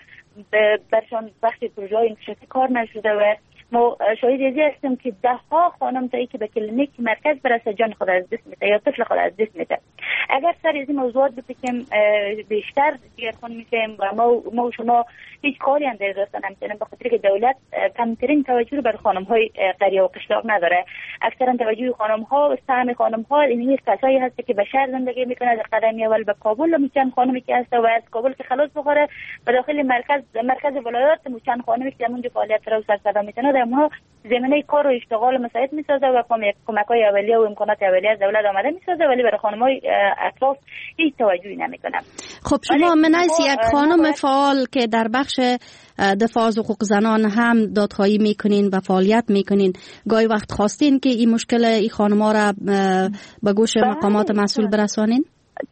برشان وقتی پروژه های انکشافی کار نشده و ما شاهد ازی هستیم که 10 خانم تایی که به کلینیک مرکز برسه جان خود از دست میده یا طفل خود از دست میده. اگر سر از این موضوعات بپیچیم بیشتر دیگرخون میشیم و ما و شما هیچ کاری هم در دست نمیتونیم به خاطر که دولت کمترین توجه رو بر خانم های قریه و قشلاق نداره. اکثرا توجه خانم ها و سهم خانم ها این کسایی هست که به شهر زندگی میکنه. در قدم اول به کابل میچن خانمی که هست و از کابل که خلاص بخوره به داخل مرکز ولایات میچن خانمی که اونجا فعالیت رو سرسره میکنه. در اونها زمینه کار و اشتغال مساعد میسازه و کمک‌های اولیه و امکانات اولیه از دولت آماده میسازه، ولی برای خانم‌های اطراف هیچ توجهی نمیکنه. خب شما من از یک خانم فعال که در بخش دفاع از حقوق زنان هم دادخواهی میکنین و فعالیت میکنین، گاهی وقت خواستین که این مشکل این خانم‌ها را به گوش مقامات مسئول برسانین؟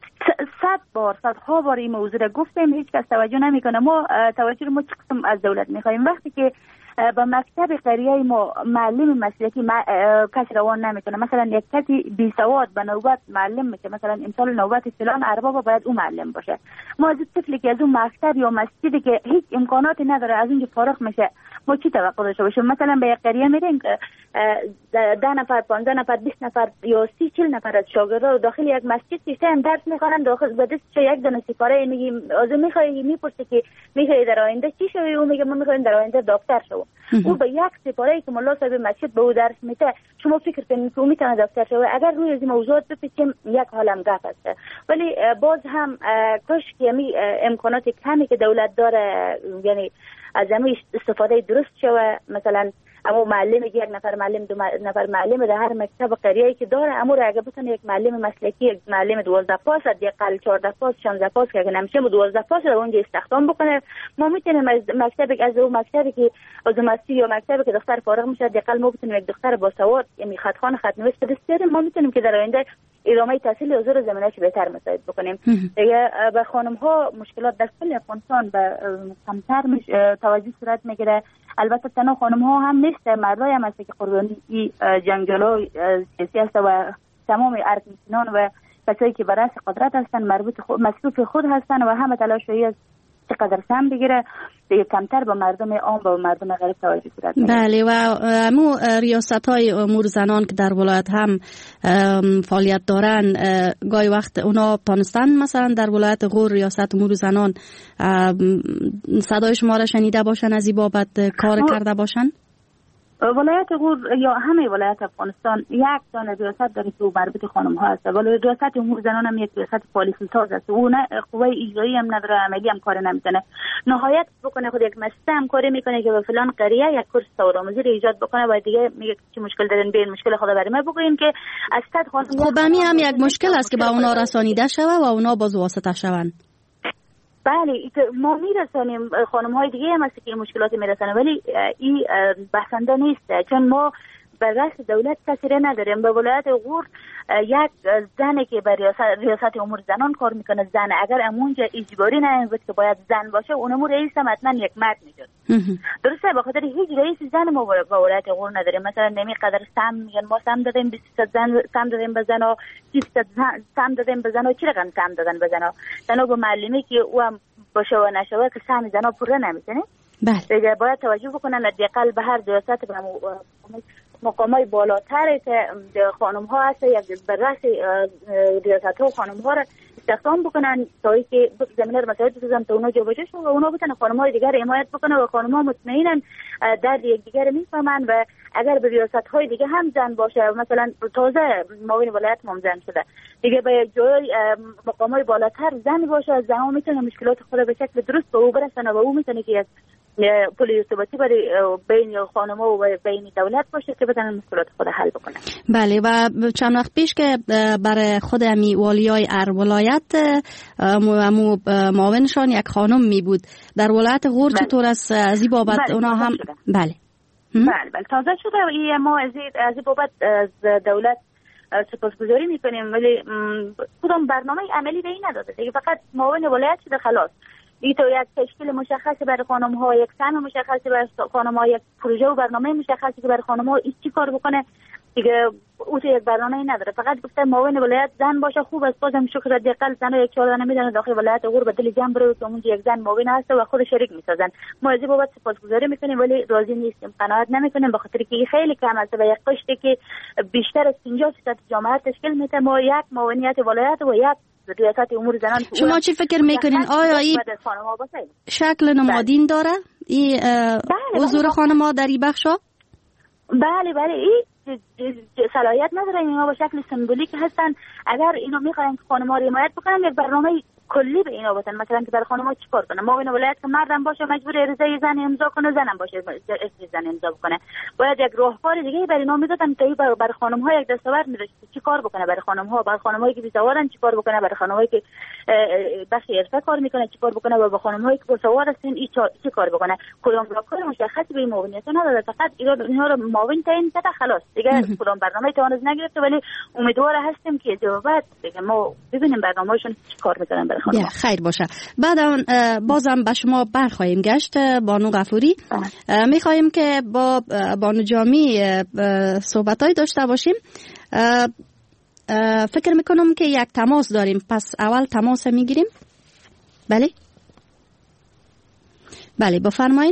صدها بار این موضوع را گفتیم، هیچ کس توجه نمیکنه. ما توجه رو چه قسم از دولت میخوایم؟ وقتی که با مکتب قریه ما معلم مسلکی کسی روان نمیکنه، مثلا یک کسی بی سواد به نوبت معلم میشه، مثلا امسال نوبت فلان ارباب باید اون معلم باشه. ما از طفلی که از اون مکتب یا مسجدی که هیچ امکاناتی نداره از اونجا فارغ میشه، ما چی توقع داشته باشیم؟ مثلا به یک قریه میریم که 10 نفر 15 نفر 20 نفر یا 30 40 نفر از شاگردا داخل یک مسجد نشستن درس میخونن، داخل به دستش یک دونه سپاره میگیم از میخوای میپرسه که میخوای در آینده چی شوی؟ او میگه من میخوایم در آینده دکتر شوم. او به یک سپاره که ملا صاحب مسجد به او درس میده، شما فکر کنید که او میتونه دکتر شوه؟ اگر روی از این موضوعات بپیچیم یک عالم گپ است. ولی باز هم کاش که امکانات کمی که دولت داره یعنی از همه استفاده درست شوه. مثلا اما معلم یک نفر معلم، 2 نفر معلم در هر مکتب قریه‌ای که داره، اما را اگه بتونه یک معلم مسلکی، یک معلم 12 پاس، یک قل 14 پاس 16 پاس که نمیشه 12 پاس رو اونجا استخدام بکنه، ما میتونیم مکتبی از اون مکتبی که عضومتی یا مکتبی که دختر فارغ میشه دقیقاً ما بتونیم یک دختر با سواد یعنی خطخوان خط نویس بسیاریم، ما میتونیم که در آینده ادامه تحصیل حضور زمینه‌اش بهتر مساعد بکنیم. دیگه به خانم ها مشکلات در کل افغانستان به کمتر توجه صورت میگیره. البته تنها خانم ها هم نیست، مردای هم هست که قربانی جنگجوی سیاسی هست و تمام ارتشیان و کسایی که برای قدرت هستن مصروف خود هستن و همه تلاشی از چقدر سهم بگیره دیگه کمتر با مردم عام و مردم غریب توجه صورت میگیره. بله و امو ریاست‌های امور زنان که در ولایت هم فعالیت دارن، گاهی وقت اونا تانستن مثلا در ولایت غور ریاست امور زنان صدای شما را شنیده باشن، از این بابت کار کرده باشن؟ ولایت غور یا همه ولایت افغانستان یک دانه ریاست داره که مربوط خانم ها هست، ولی ریاست امور زنان هم یک ریاست پالیسی ساز است. اون قوه اجرایی هم نداره، عملی هم کار نمیکنه. نهایت بکنه خود یک مسته هم کاری میکنه که به فلان قریه یک کورس سوادآموزی ایجاد بکنه و دیگه میگه چه مشکل دارین بیاین مشکل خود برای ما بگوین که از صد خانم. خب همین یک مشکل است که به اونا رسانیده شوه و اونا باز واسطه شون. بله ما میرسانیم، خانم های دیگه هم هست که این مشکلات میرسانه، ولی این بحثنده نیست چون ما به رأس دولت کسی نداریم. به ولایت غور یک زنی که به ریاست امور زنان کار میکنه، زن اگر امونجا اجباری نمیبود که باید زن باشه، اونمو رئیس هم حتما یک مرد میشد. درسته، به خاطر هیچ رئیس زن ما به ولایت غور نداریم. مثلا نمیقدر سهم میگن ما سهم دادیم 20 زن سهم دادیم به زنا، 30 سهم دادیم به زنا، چی رقم سهم دادن به زنا؟ زنا به معلمی که او هم باشه و نشوه که سهم زنا پوره نمیکنه. بله باید توجه بکنن حداقل به هر ریاست به مقامای بالاتر که خانم ها هست یک بررس ریاست ها خانم ها را استخدام بکنن تا اینکه زمینه رو مساعد بسازن تا اونا جابجا شون و اونا بتونن خانم های دیگر حمایت بکنن و خانم ها مطمئنن درد یکدیگر میفهمن و اگر به ریاست های دیگه هم زن باشه، مثلا تازه معاون ولایت هم زن شده دیگه به جای مقام های بالاتر زن باشه، زن ها میتونن مشکلات خود به شکل درست به او برسن و او میتونه که پل ارتباطی برای بین خانم‌ها و بین دولت باشه که بتونن مشکلات خود حل بکنن. بله و چند وقت پیش که برای خود امی والیای ولایت معاونشان یک خانم می بود در ولایت غور، چطور از این بابت اونا هم بله تازه شده و ما از این بابت از دولت سپاسگزاری میکنیم، ولی کدام برنامه عملی به این نداده دیگه، فقط معاون ولایت شده خلاص. این تو یک تشکیل مشخصی برای خانم ها، یک سهم مشخصی برای خانم ها، یک پروژه و برنامه مشخصی که برای خانم ها چی کار بکنه دیگه، او تو یک برنامه نداره. فقط گفته معاون ولایت زن باشه خوب است. بازم شکر حداقل زن یک 4 نمیدونه داخل ولایت غور به دل جمع بره که اونجا یک زن معاون هست و خود شریک میسازن. ما از این بابت سپاسگزاری میکنیم ولی راضی نیستیم، قناعت نمیکنیم به خاطر که خیلی کم است و یک قشتی که بیشتر از 50% جامعه تشکیل میده. ما یک معاونیت ولایت و یک ریاست امور زنان. شما چی فکر میکنین؟ آیا این شکل نمادین داره این حضور خانم‌ها در این بخشا؟ بله این صلاحیت ندارن، اینا به شکل سمبولیک هستن. اگر اینا میخواین که خانم‌ها رو حمایت بکنن یک برنامه کلی به اینا بدن، مثلا که برای خانم‌ها چیکار کنن. ما این ولایت که مردم باشه مجبور عریضه زن امضا کنه، زنم باشه زن امضا بکنه. باید یک راهکار دیگه برای اینا میدادن که برای خانم‌ها یک دستاورد میذاشت چیکار بکنه، برای خانم‌ها، برای خانم‌هایی که بی‌سوادن چیکار بکنه، برای خانم‌هایی که بخش حرفه کار میکنه چیکار بکنه، و برای خانم‌هایی که باسواد هستن چی کار بکنه. کدام راهکار مشخصی به معاونیت نداده، فقط اینا رو معاون تعیین کرده خلاص دیگه. کدام برنامه توانست نگرفته، ولی امیدوار هستیم که جوابات دیگه ما ببینیم برنامه‌شون چیکار میکنن برای خانم‌ها. خیر باشه. بعد بازم به شما برخواهیم گشت بانو غفوری. میخواهیم که با بانو جامی صحبتای داشته باشیم. فکر میکنم که یک تماس داریم، پس اول تماس میگیریم. بله بفرمایین.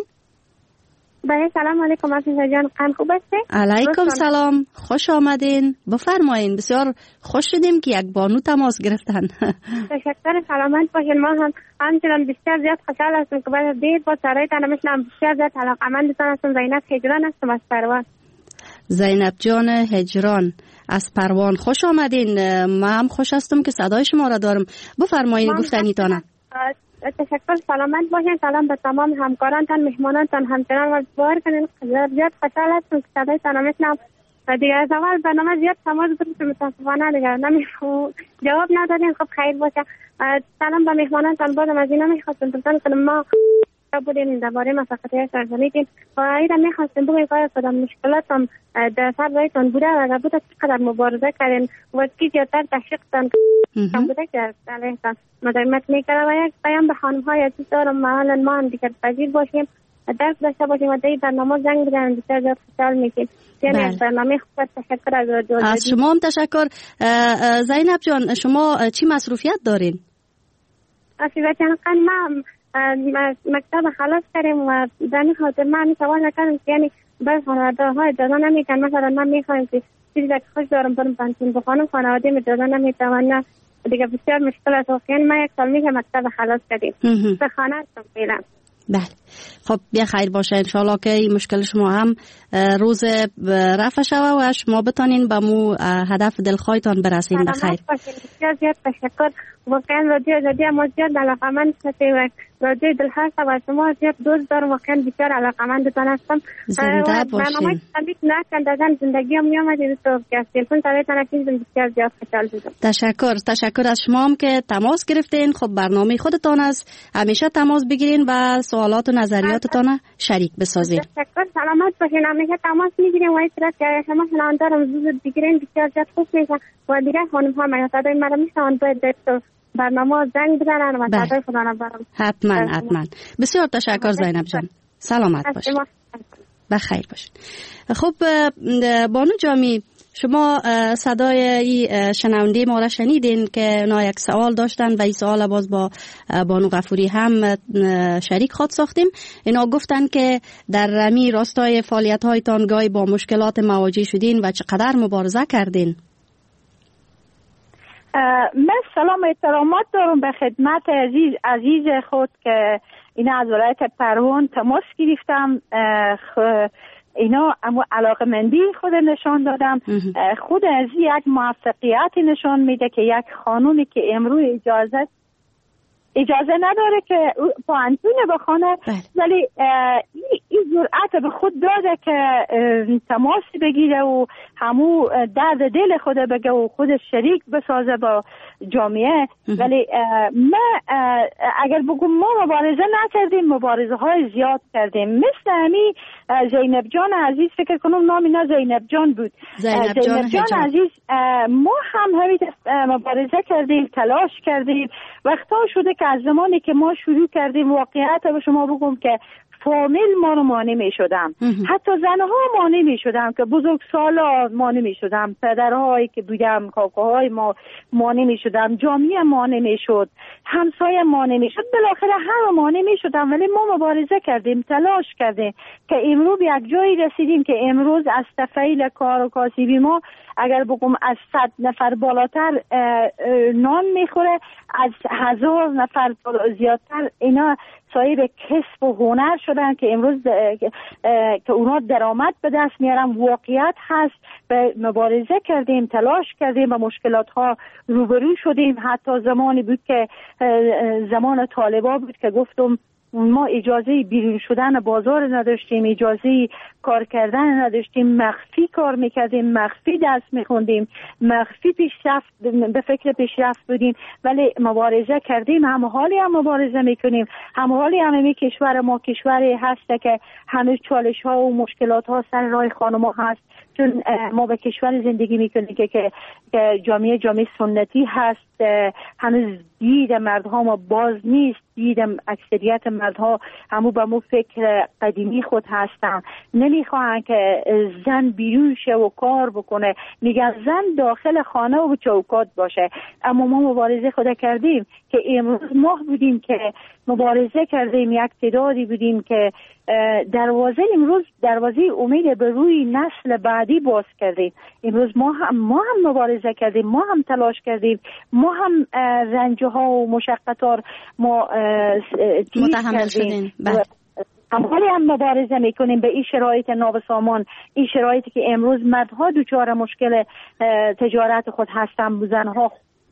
بله سلام علیکم عزیزا جان، قن خوب هستی؟ علیکم سلام، خوش آمدین. بفرمایین. بسیار خوش شدیم که یک بانو تماس گرفتن. تشکر، سلامت باشین. ما هم همچنان بسیار زیاد خوشحال هستیم که بعد دیر با سرایتان مثلا بسیار زیاد علاقه‌مندتان هستم. زینب هجران هستم از پروان. زینب جان هجران از پروان، خوش آمدین. ما هم خوش هستم که صدای شما را دارم. بفرمایین گفتنیتان. تشکر، سلامت باشین. سلام به تمام همکارانتان، مهمانانتان. همچنان وارد کنین زیاد خوشحال هستم که صدایتان مثلا دیگه از اول برنامه زیاد تماس گرفتم، متاسفانه دیگه نمیخوام جواب ندادین. خب خیر باشه. سلام به مهمانانتان. بازم از اینا میخواستم بگم که ما بودیم درباره مسافت سرزنیدیم و ایران میخواستیم بگیم که کدام مشکلات هم در سر رایتان بوده و اگر بوده چقدر مبارزه کردین و کی زیادتر تشویقتان کم بوده که علیهتان مداومت میکرده. و یک پیام به خانم‌های عزیز دارم، معالا ما هم دیگر پذیر باشیم، درک داشته باشیم و در برنامه زنگ بزنیم، بسیار زیاد خوشحال میشیم. یعنی برنامه خوب. تشکر از شما هم تشکر. زینب جان، شما چی مصروفیت دارین؟ عزیزا جان، ما مکتب خلاص کردیم و در این خاطر ما همی سوال نکردیم که یعنی باید خانواده های اجازه نمیتن. مثلا من میخوایم که چیزی که خوش دارم برم پنسیون بخوانم، خانواده می اجازه نمیتوانه دیگه، بسیار مشکل است. یعنی ما یک سال میشه مکتب خلاص کردیم به خانه هستم فعلا. بله خب بیا خیر باشه، انشالله که این مشکل شما هم روز رفع شوه و شما بتانین به مو هدف دلخواهتان برسین. بخیر. بسیار زیاد تشکر. واقعا رادیو ما زیاد علاقمند هستیم و رادیو دل هست و شما زیاد دوست دارم، واقعا بسیار علاقمندتان هستم. زنده باشین. برنامه تبلیغ نکردن زندگی هم میامد تو که تلفن تایتان اکیدم بسیار زیاد خوشحال شدم. تشکر از شما هم که تماس گرفتین. خب برنامه خودتان است، همیشه تماس بگیرین و سوالات و نظریاتتان شریک بسازین. تشکر، سلامت باشین. همیشه تماس میگیریم و اطلاعات که شما شنوندارم زود بگیرین بسیار زیاد خوب میشه و دیگه خانم ها من صدای مرا میشنون باید تو برنامه زنگ بزنن و صدای خدا رو برام. حتما. بسیار تشکر زینب جان، سلامت باشین. بخیر باشین. خب بانو جامی، شما صدای شنونده ما را شنیدین که اونا یک سوال داشتن و این سوال باز با بانو غفوری هم شریک خود ساختیم. اینا گفتن که در رمی راستای فعالیت هایتان گاهی با مشکلات مواجه شدین و چقدر مبارزه کردین؟ من سلام احترامات دارم به خدمت عزیز خود که اینا از ولایت پروان تماس گرفتم. اینا اما علاقمندی خود نشان دادم. خود از یک موفقیت نشان میده که یک خانومی که امروز اجازه نداره که پانتون بخونه، ولی این جرأت به خود داده که تماس بگیره و همو درد دل خود بگه و خودش شریک بسازه با جامعه. ولی ما اگر بگم ما مبارزه نکردیم، مبارزه های زیاد کردیم. مثل همی زینب جان عزیز، فکر کنم نام اینا زینب جان بود، زینب جان عزیز، ما هم همین مبارزه کردیم، تلاش کردیم. وقتا شده که از زمانی که ما شروع کردیم واقعیت به شما بگم که فامیل ما رو مانع می شدم، حتی زنها مانع می شدم که بزرگ سالا مانع می شدم، پدرهایی که بودم، کاکاهای ما مانع می شدم، جامعه مانع می شد، همسایه مانع می شد، بالاخره همه مانع می شدم. ولی ما مبارزه کردیم، تلاش کردیم که امروز به یک جایی رسیدیم که امروز از تفعیل کار و کاسبی ما اگر بگم از 100 نفر بالاتر نان میخوره، از 1000 نفر زیادتر اینا صاحب کسب و هنر شدن که امروز که اونا درآمد به دست میارن. واقعیت هست، به مبارزه کردیم، تلاش کردیم، با مشکلات ها روبرو شدیم. حتی زمانی بود که زمان طالبا بود که گفتم ما اجازه بیرون شدن بازار نداشتیم، اجازه کار کردن نداشتیم، مخفی کار میکردیم، مخفی درس میخوندیم، مخفی پیشرفت، به فکر پیشرفت بودیم، ولی مبارزه کردیم. هم حالی هم مبارزه میکنیم، هم حالی هم کشور ما کشوری هست که همه چالش ها و مشکلات ها سر راه خانم ها هست، چون ما به کشور زندگی میکنیم که جامعه سنتی هست. هنوز دید مردها ما باز نیست، دید اکثریت مردها همو به مو فکر قدیمی خود هستن، نمیخواهن که زن بیرون شه و کار بکنه، میگن زن داخل خانه و چوکات باشه. اما ما مبارزه خود کردیم که امروز ما بودیم که مبارزه کردیم، یک تعدادی بودیم که دروازه امید به روی نسل بعدی باز کردیم. امروز ما هم مبارزه کردیم، ما هم تلاش کردیم، ما هم رنجها و مشقتار ما متحمل شدیم. حالی هم مبارزه میکنیم به این شرایط نابسامان، این شرایطی که امروز مردها دچار مشکل تجارت خود هستن، زنها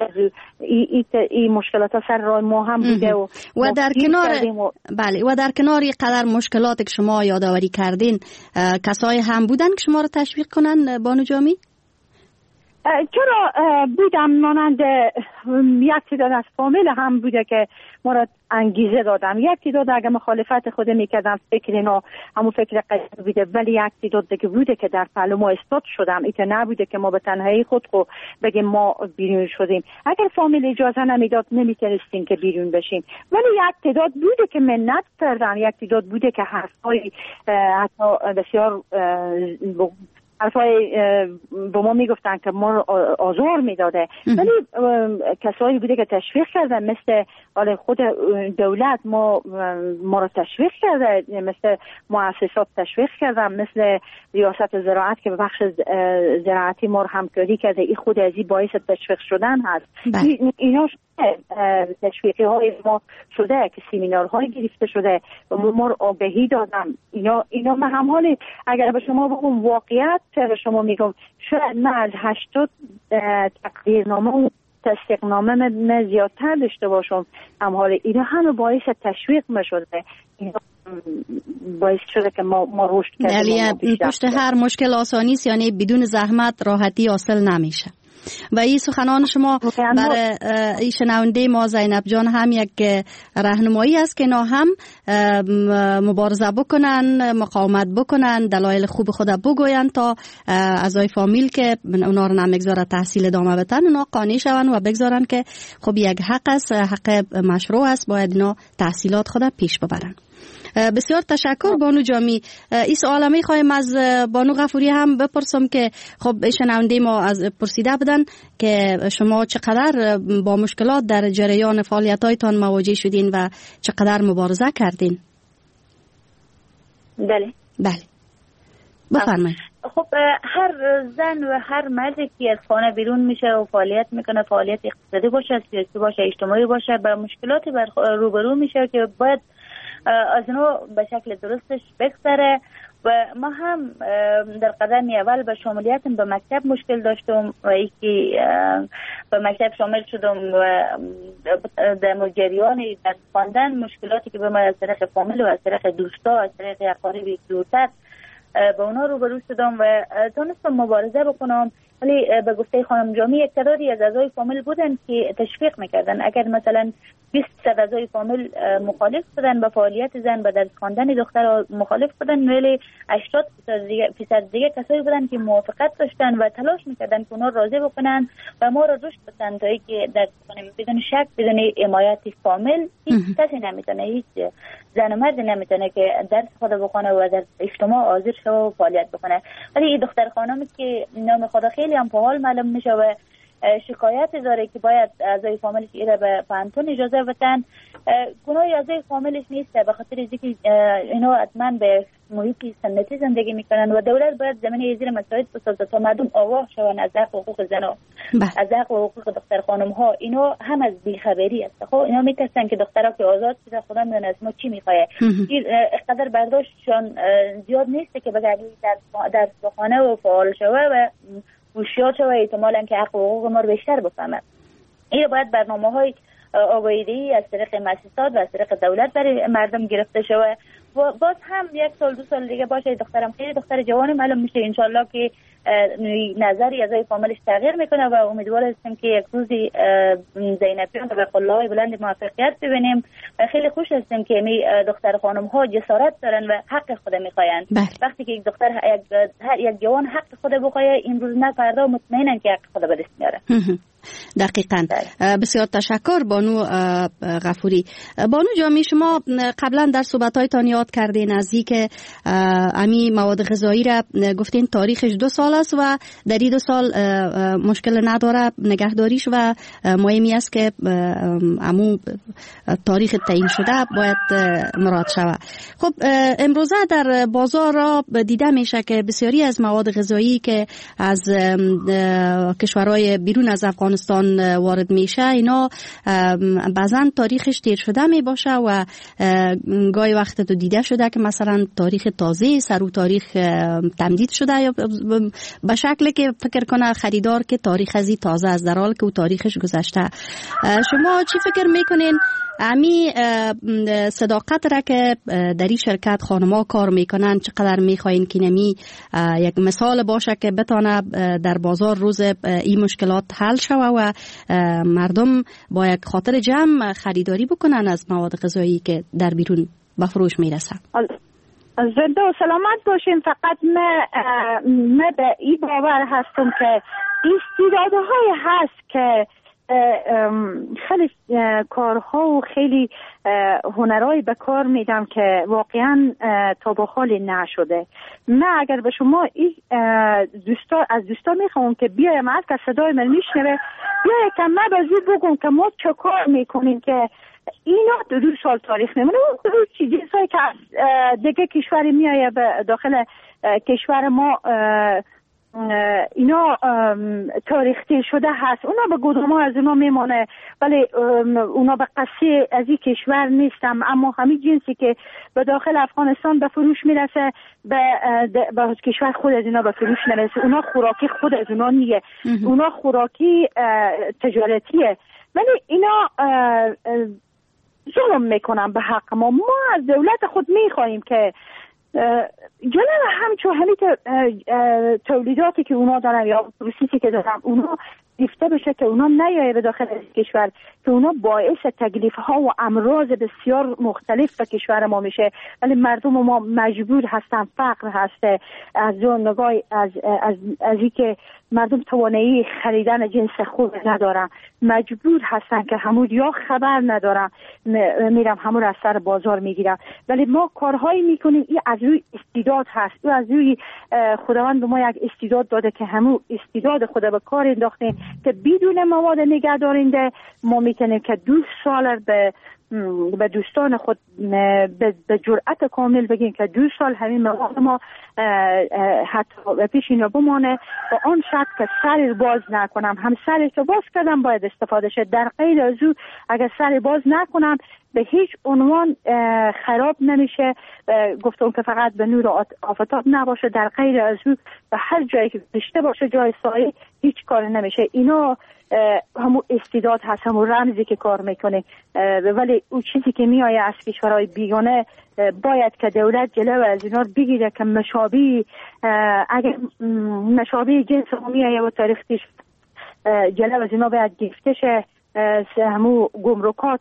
این مشکلات سر راه ما هم بوده و در کنار قدر مشکلاتی که شما یادآوری کردین، کسایی هم بودن که شما رو تشویق کنن بانو جامی؟ چرا بودم، مانند یک تعداد از فامیل هم بوده که ما را انگیزه دادم. یک تعداد اگه مخالفت خود میکردم فکر اینا همون فکر قدیم بوده، ولی یک تعداد دیگه بوده که در پهلو ما استاد شدم. ایت نبوده که ما به تنهایی خود بگیم ما بیرون شدیم. اگر فامیل اجازه نمیداد نمیتونستیم که بیرون بشیم، ولی یک تعداد بوده که منت کردن، یک تعداد بوده که حرفای حتی بسیار حرفای به ما میگفتن که ما آزار میداده، ولی کسایی بوده که تشویق کردن، مثل خود دولت ما را تشویق کرده، مثل مؤسسات تشویق کردن، مثل ریاست زراعت که به بخش زراعتی ما را همکاری کرده. این خود از این باعث تشویق شدن هست. اینا تشویقی های ما شده که سیمینارهای گرفته شده و ما را آگهی دادم. اینا من هم حالی اگر به شما بگم واقعیت به شما میگم، شاید من از 80 تقدیرنامه و تصدیقنامه زیادتر داشته باشم، هم حالی اینا همه باعث تشویق ما شده، اینا باعث شده که ما رشد کردیم. یعنی پشت هر مشکل آسانی است، یعنی بدون زحمت راحتی حاصل نمیشه. و این سخنان شما برای این شنونده ما زینب جان هم یک راهنمایی است که اینا هم مبارزه بکنن، مقاومت بکنن، دلایل خوب خود بگوین تا اعضای فامیل که اونا رو نمیگذاره تحصیل ادامه بدن اونا قانع شون و بگذارن که خب یک حق است، حق مشروع است، باید اینا تحصیلات خود پیش ببرن. بسیار تشکر بانو جامی. این سوال میخوایم از بانو غفوری هم بپرسم که خب شنونده ما از پرسیده بودن که شما چقدر با مشکلات در جریان فعالیت‌هایتان مواجه شدین و چقدر مبارزه کردین؟ بله بفرمایید. خب هر زن و هر مردی که از خانه بیرون میشه و فعالیت میکنه، فعالیت اقتصادی باشه، سیاسی باشه، اجتماعی باشه، با مشکلاتی روبرو میشه که باید از اونو به شکل درستش بگذره. و ما هم در قدم اول به شمولیتم به مکتب مشکل داشتم و یکی به مکتب شامل شدم و در جریان درس خواندن مشکلاتی که به ما از طریق فامیل و از طریق دوستا از طریق اقارب دورتر به اونا روبرو شدم و تونستم مبارزه بکنم. ولی به گفته خانم جامی یک تعدادی از اعضای فامیل بودن که تشویق میکردن. اگر مثلا 20 اعضای فامیل مخالف بودن به فعالیت زن، به درس خواندن دختر مخالف بودن، ولی 80% دیگه کسایی بودن که موافقت داشتن و تلاش میکردن که اونا راضی بکنن و ما را رشد بدن تا اینکه درس بخونیم بدون شک، بدون حمایت فامیل هیچ کسی نمیتونه، هیچ زن و مرد نمیتونه که درس خود بخونه و در اجتماع حاضر شه و فعالیت بکنه. ولی این دختر خانمی که نام خدا خیلی هم فعال معلوم میشه و شکایت داره که باید اعضای فامیلش ایره به پانتون اجازه بدن، گناه اعضای فامیلش نیست، به خاطر اینکه اینا حتما به محیط سنتی زندگی میکنن و دولت باید زمینه زیر مساعد بسازه تا مردم آگاه شون از حق حقوق زنها، از حق حقوق دختر خانم ها. اینا هم از بیخبری است. خب اینا میترسن که دخترها که آزاد شده خدا میدونه از ما چی میخواد. اینقدر برداشتشان زیاد نیست که بگردی در خانه و فعال شوه و هوشیار شوه، احتمالاً که حق حقوق ما رو بیشتر بفهمه. این باید برنامه‌های آگاهی از طریق مؤسسات و از طریق دولت برای مردم گرفته شوه. باز هم 1 سال 2 سال دیگه باشه دخترم خیلی دختر جوانی معلوم میشه، انشالله که نظری از فامیلش تغییر میکنه و امیدوار هستیم که یک روزی زینبیان به قله‌های بلند موفقیت ببینیم. و خیلی خوش هستیم که می دختر خانم ها جسارت دارن و حق خود میخواین. وقتی که یک دختر یک جوان حق خود بخواد امروز نه فردا مطمئنن که حق خود به دست میاره. دقیقاً. بسیار تشکر بانو غفوری. بانو جامی، شما قبلا در صحبت‌هایتان یاد کردین از اینکه امی مواد غذایی را گفتین تاریخش 2 سال است و در این 2 سال مشکل نداره نگهداریش و مهمی است که امو تاریخ تعیین شده باید مراعات شود. خب امروزه در بازار را دیده میشه که بسیاری از مواد غذایی که از کشورهای بیرون از افغانستان وارد میشه اینا بعضا تاریخش دیر شده می باشه و گاهی وقت تو دیده شده که مثلا تاریخ تازه سر و تاریخ تمدید شده یا به شکلی که فکر کنه خریدار که تاریخ ازی تازه است در حالی که او تاریخش گذشته. شما چی فکر میکنین امی صداقت را که در این شرکت خانم‌ها کار میکنن چقدر میخواین که نمی یک مثال باشه که بتانه در بازار روز این مشکلات حل شوه و مردم با یک خاطر جمع خریداری بکنن از مواد غذایی که در بیرون به فروش میرسه؟ زنده و سلامت باشین. فقط من به این باور هستم که استعدادهای هست که خیلی کارها و خیلی هنرهایی به کار میدم که واقعا تا به حال نشده. من اگر به شما از دوستا میخوام که بیایم از که صدای من میشنوه بیایم که من بازی بگم که ما چه کار میکنیم که اینا 2 سال تاریخ نمونه. اون چیزایی که از دیگه کشوری میایه به داخل کشور ما اینا تاریخ تیر شده هست، اونا به گدوما از اونا میمانه ولی اونا به قصه از این کشور نیستم، اما همین جنسی که به داخل افغانستان به فروش میرسه به کشور خود از اینا به فروش نرسه. اونا خوراکی خود از اونا نیه، اونا خوراکی تجارتیه ولی اینا ظلم میکنن به حق ما. ما از دولت خود میخواهیم که جلو همچون همین تولیداتی که اونا دارن یا پروسیسی که دارن اونا گفته بشه که اونا نیایه به داخل کشور که اونا باعث تکلیف ها و امراض بسیار مختلف به کشور ما میشه ولی مردم ما مجبور هستن، فقر هسته از اون نگاه از اینکه مردم توانایی خریدن جنس خوب ندارن، مجبور هستن که همون یا خبر ندارن میرم همون از سر بازار میگیرم. ولی ما کارهایی میکنیم این از روی استعداد هست، این از روی خداوند به ما یک استعداد داده که همون استعداد خدا به کار انداختیم که بدون مواد نگهدارنده ما میتونیم که 2 سال به دوستان خود به جرأت کامل بگیم که 2 سال همین مواد ما حتی پیش اینا بمانه و آن شرط که سر باز نکنم. هم سرش رو باز کردم باید استفاده شد، در غیر از او اگر سر باز نکنم به هیچ عنوان خراب نمیشه. گفتم که فقط به نور آفتاب نباشه، در غیر از او به هر جایی که داشته باشه جای سایه هیچ کار نمیشه. اینا همون استعداد هست، همون رمزی که کار میکنه ولی اون چیزی که میآیه از کشورهای بیگانه باید که دولت جلو از اینا بگیره که مشابه اگر مشابه جنس هم میآیه و تاریخش جلو از اینا باید گفته شه. همو گمرکات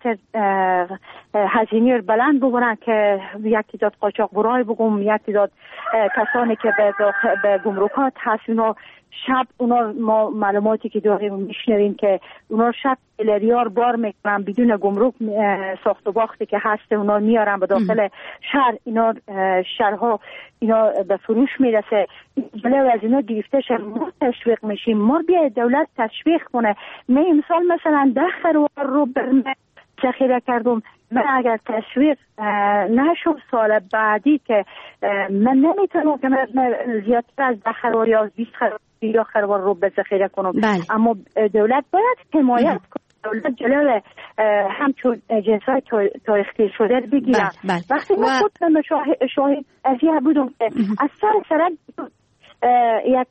هزینه رو بلند بگونن که یکی داد قاچاق برای بگم، یکی داد کسانی که به گمرکات هست اونا شب اونا ما معلوماتی که داریم میشنویم که اونا شب الیار بار میکنن بدون گمرک، ساخت و باختی که هست اونا میارن به داخل شهر، اینا شهرها اینا به فروش میرسه. جلو از اینا گرفته شد ما تشویق میشیم، ما بیاید دولت تشویق کنه. من امسال مثلا 10 خروار رو ذخیره کردم من اگر تشویق نشم سال بعدی که من نمیتونم که من زیادتر از 10 خروار یا 20 یا خروار رو به ذخیره کنم. اما دولت باید حمایت کنه. دولت جلو همچون جنس‌های تاریخی شده بگیرن. وقتی من خودم شاهد ازیه بودم که از سرک یک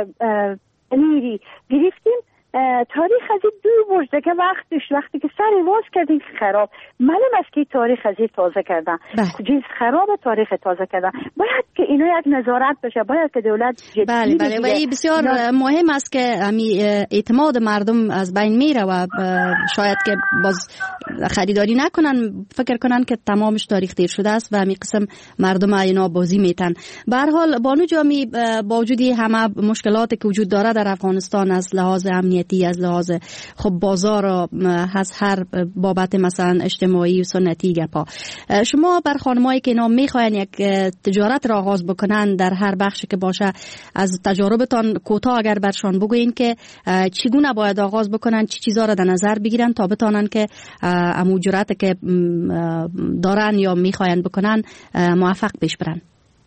نیری گرفتیم، تاریخ از این دور برده که وقتی که سر واز کردیم خراب، معلوم است که تاریخ از این تازه کردن، جنس خراب تاریخ تازه کردن. باید که اینا یک نظارت بشه، باید که دولت جدی بله و این بسیار مهم است که اعتماد مردم از بین میره و شاید که باز خریداری نکنن، فکر کنن که تمامش تاریخ دیر شده است و همین قسم مردم اینا بازی میتن. به هر حال بانو جامی، با وجود همه مشکلاتی که وجود داره در افغانستان از لحاظ امنیتی، از لحاظ خب بازار و از هر بابت مثلا اجتماعی و سنتی گپا، شما بر خانمایی که اینا میخواین یک تجارت را آغاز بکنن در هر بخشی که باشه، از تجاربتان کوتاه اگر برشان بگوین که چگونه باید آغاز بکنن، چی چیزا را در نظر بگیرن تا بتونن که امو جرأتی که دارن یا میخواین بکنن موفق پیش برن؟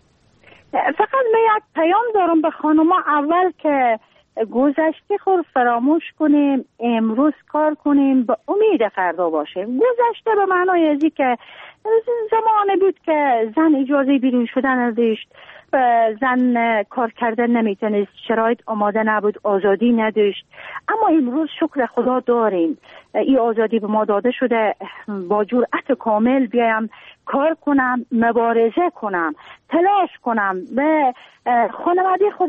فقط من یک پیام دارم به خانوما، اول که گذشته خود فراموش کنیم، امروز کار کنیم، به امید فردا باشیم. گذشته به معنای ازی که زمانی بود که زن اجازه بیرون شدن نداشت، زن کار کردن نمیتونست، شرایط آماده نبود، آزادی نداشت. اما امروز شکر خدا داریم، این آزادی به ما داده شده. با جرأت کامل بیایم کار کنم، مبارزه کنم، تلاش کنم، به خانواده خود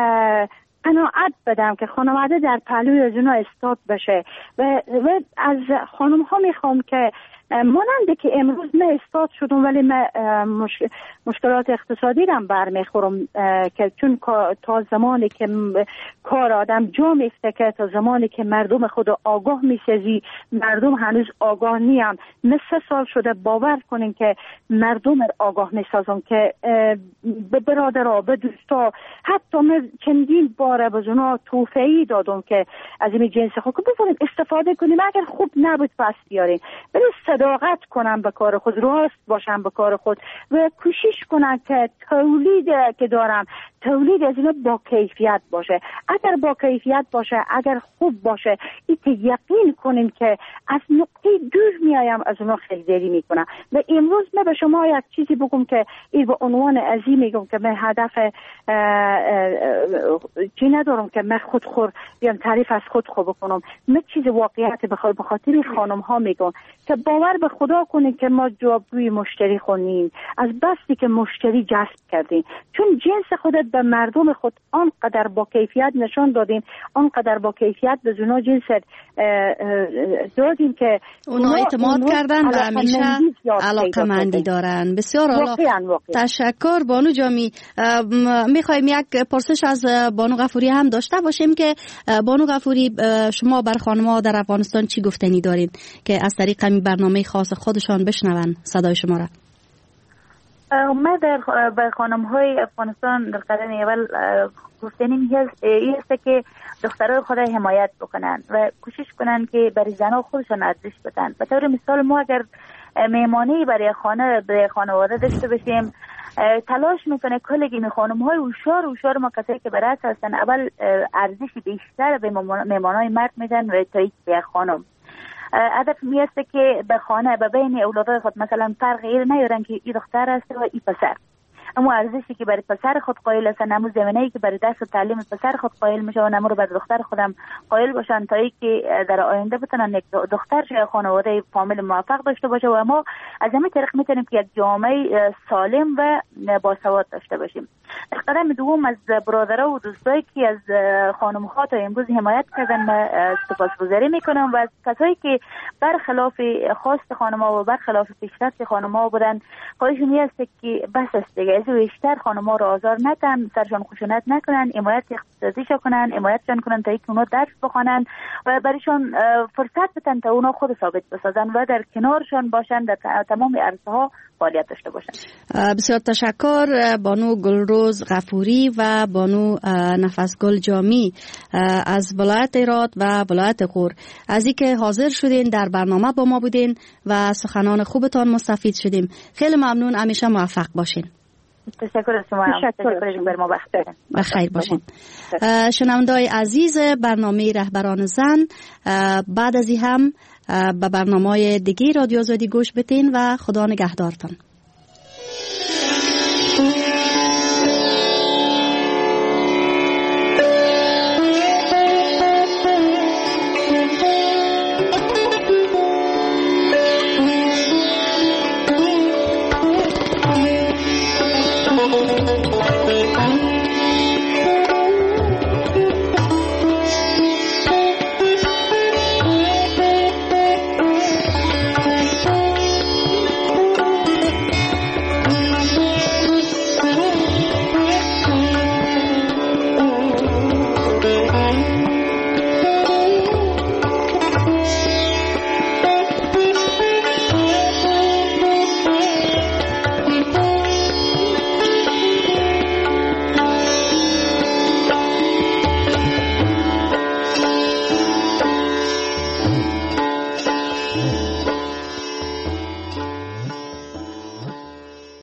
قناعت بدم که خانواده در پهلوی از اونا استاد بشه و از خانم ها میخوام که ماننده که امروز من استاد شدم ولی من مشکلات اقتصادی رم برمیخورم، که چون تا زمانی که کار آدم جا میفته که تا زمانی که مردم خود آگاه میسازی، مردم هنوز آگاه نیم. من 3 سال شده باور کنین که مردم آگاه میسازم که به برادرها، به دوستا، حتی من چندین باره به اونا توفیقی دادم که از این جنس خود که بفرمایید استفاده کنیم، اگر خوب نبود پس بیارین، ولی صداقت کنم به کار خود، راست باشم به کار خود و کوشش کنم که تولید که دارم، تولید از اینا با کیفیت باشه. اگر با کیفیت باشه، اگر خوب باشه، این که یقین کنیم که از نقطه دور میایم از اونا خریداری میکنم. و امروز من به شما یک چیزی بگم که این به عنوان عظیم میگم که من هدف چی ندارم که من خودخور بیام تعریف از خودخور بکنم. من چیز واقعیت به خاطر خانم ها میگم که باور به خدا کنید که ما جوابگوی مشتری خونیم، از بستی که مشتری جذب کردیم، چون جنس خودت به مردم خود آنقدر با کیفیت نشان دادیم، آنقدر با کیفیت به اونا جنس دادیم که اونا اعتماد کردن و همیشه علاقه‌مندی دارن. بسیار واقعا. تشکر بانو جامی. میخوایم یک پرسش از بانو غفوری هم داشته باشیم که بانو غفوری، شما بر خانم‌ها در افغانستان چی گفتنی دارین که از طریق همین برنامه خاص خودشان بشنون صدای شما را؟ ما به خانم‌های افغانستان در قرن اول گفتنیم هست که دخترای خود حمایت بکنن و کوشش کنن که برای زنها خودشان ارزش بدن. به طور مثال ما اگر مهمانی برای خانواده داشته باشیم، تلاش میکنه کل خانم‌های هوشیار ما کسایی که برعکس هستن اول ارزش بیشتر به مهمانای مرد میدن و تا یک خانم. هدف میسته که به خانه به بین اولادای خود مثلا فرق نیارن که این دختر است و این پسر، اما ارزشی که برای پسر خود قائل هستن، اما زمینه‌ای که برای درس و تعلیم پسر خود قائل میشن، اما رو برای دختر خودم قائل باشن تا اینکه در آینده بتونن یک دختر شای خانواده فامیل موفق داشته باشه. و ما از همین طریق میتونیم که یک جامعه سالم و باسواد داشته باشیم. در قدم دوم از برادرها و دوستایی که از خانم‌ها تا امروز حمایت کردن من سپاسگزاری میکنم و از کسایی که برخلاف خواست خانم‌ها و برخلاف پیشرفت خانم‌ها بودن، خواهشم است که بس است دیگه، از بیشتر خانم‌ها رو آزار ندن، سرشان خشونت نکنن، حمایت اقتصادیشون کنن، حمایتشون کنن تا اینکه اونا درس بخونن و برایشان فرصت بدن تا اونا خود ثابت بسازن و در کنارشان باشن، در تمام عرصه‌ها فعالیت داشته باشند. بسیار تشکر بانو گلروز غفوری و بانو نفسگل جامی از ولایت ایراد و ولایت غور از اینکه حاضر شدین در برنامه با ما بودین و سخنان خوبتان مستفید شدیم. خیلی ممنون. همیشه موفق باشین. تشکر از شما. تشکر بر ما وقت دادن. بخیر باشین. شنونده‌های عزیز برنامه رهبران زن، بعد از این هم به برنامه‌های دیگه رادیو آزادی گوش بدین و خدا نگهدارتان.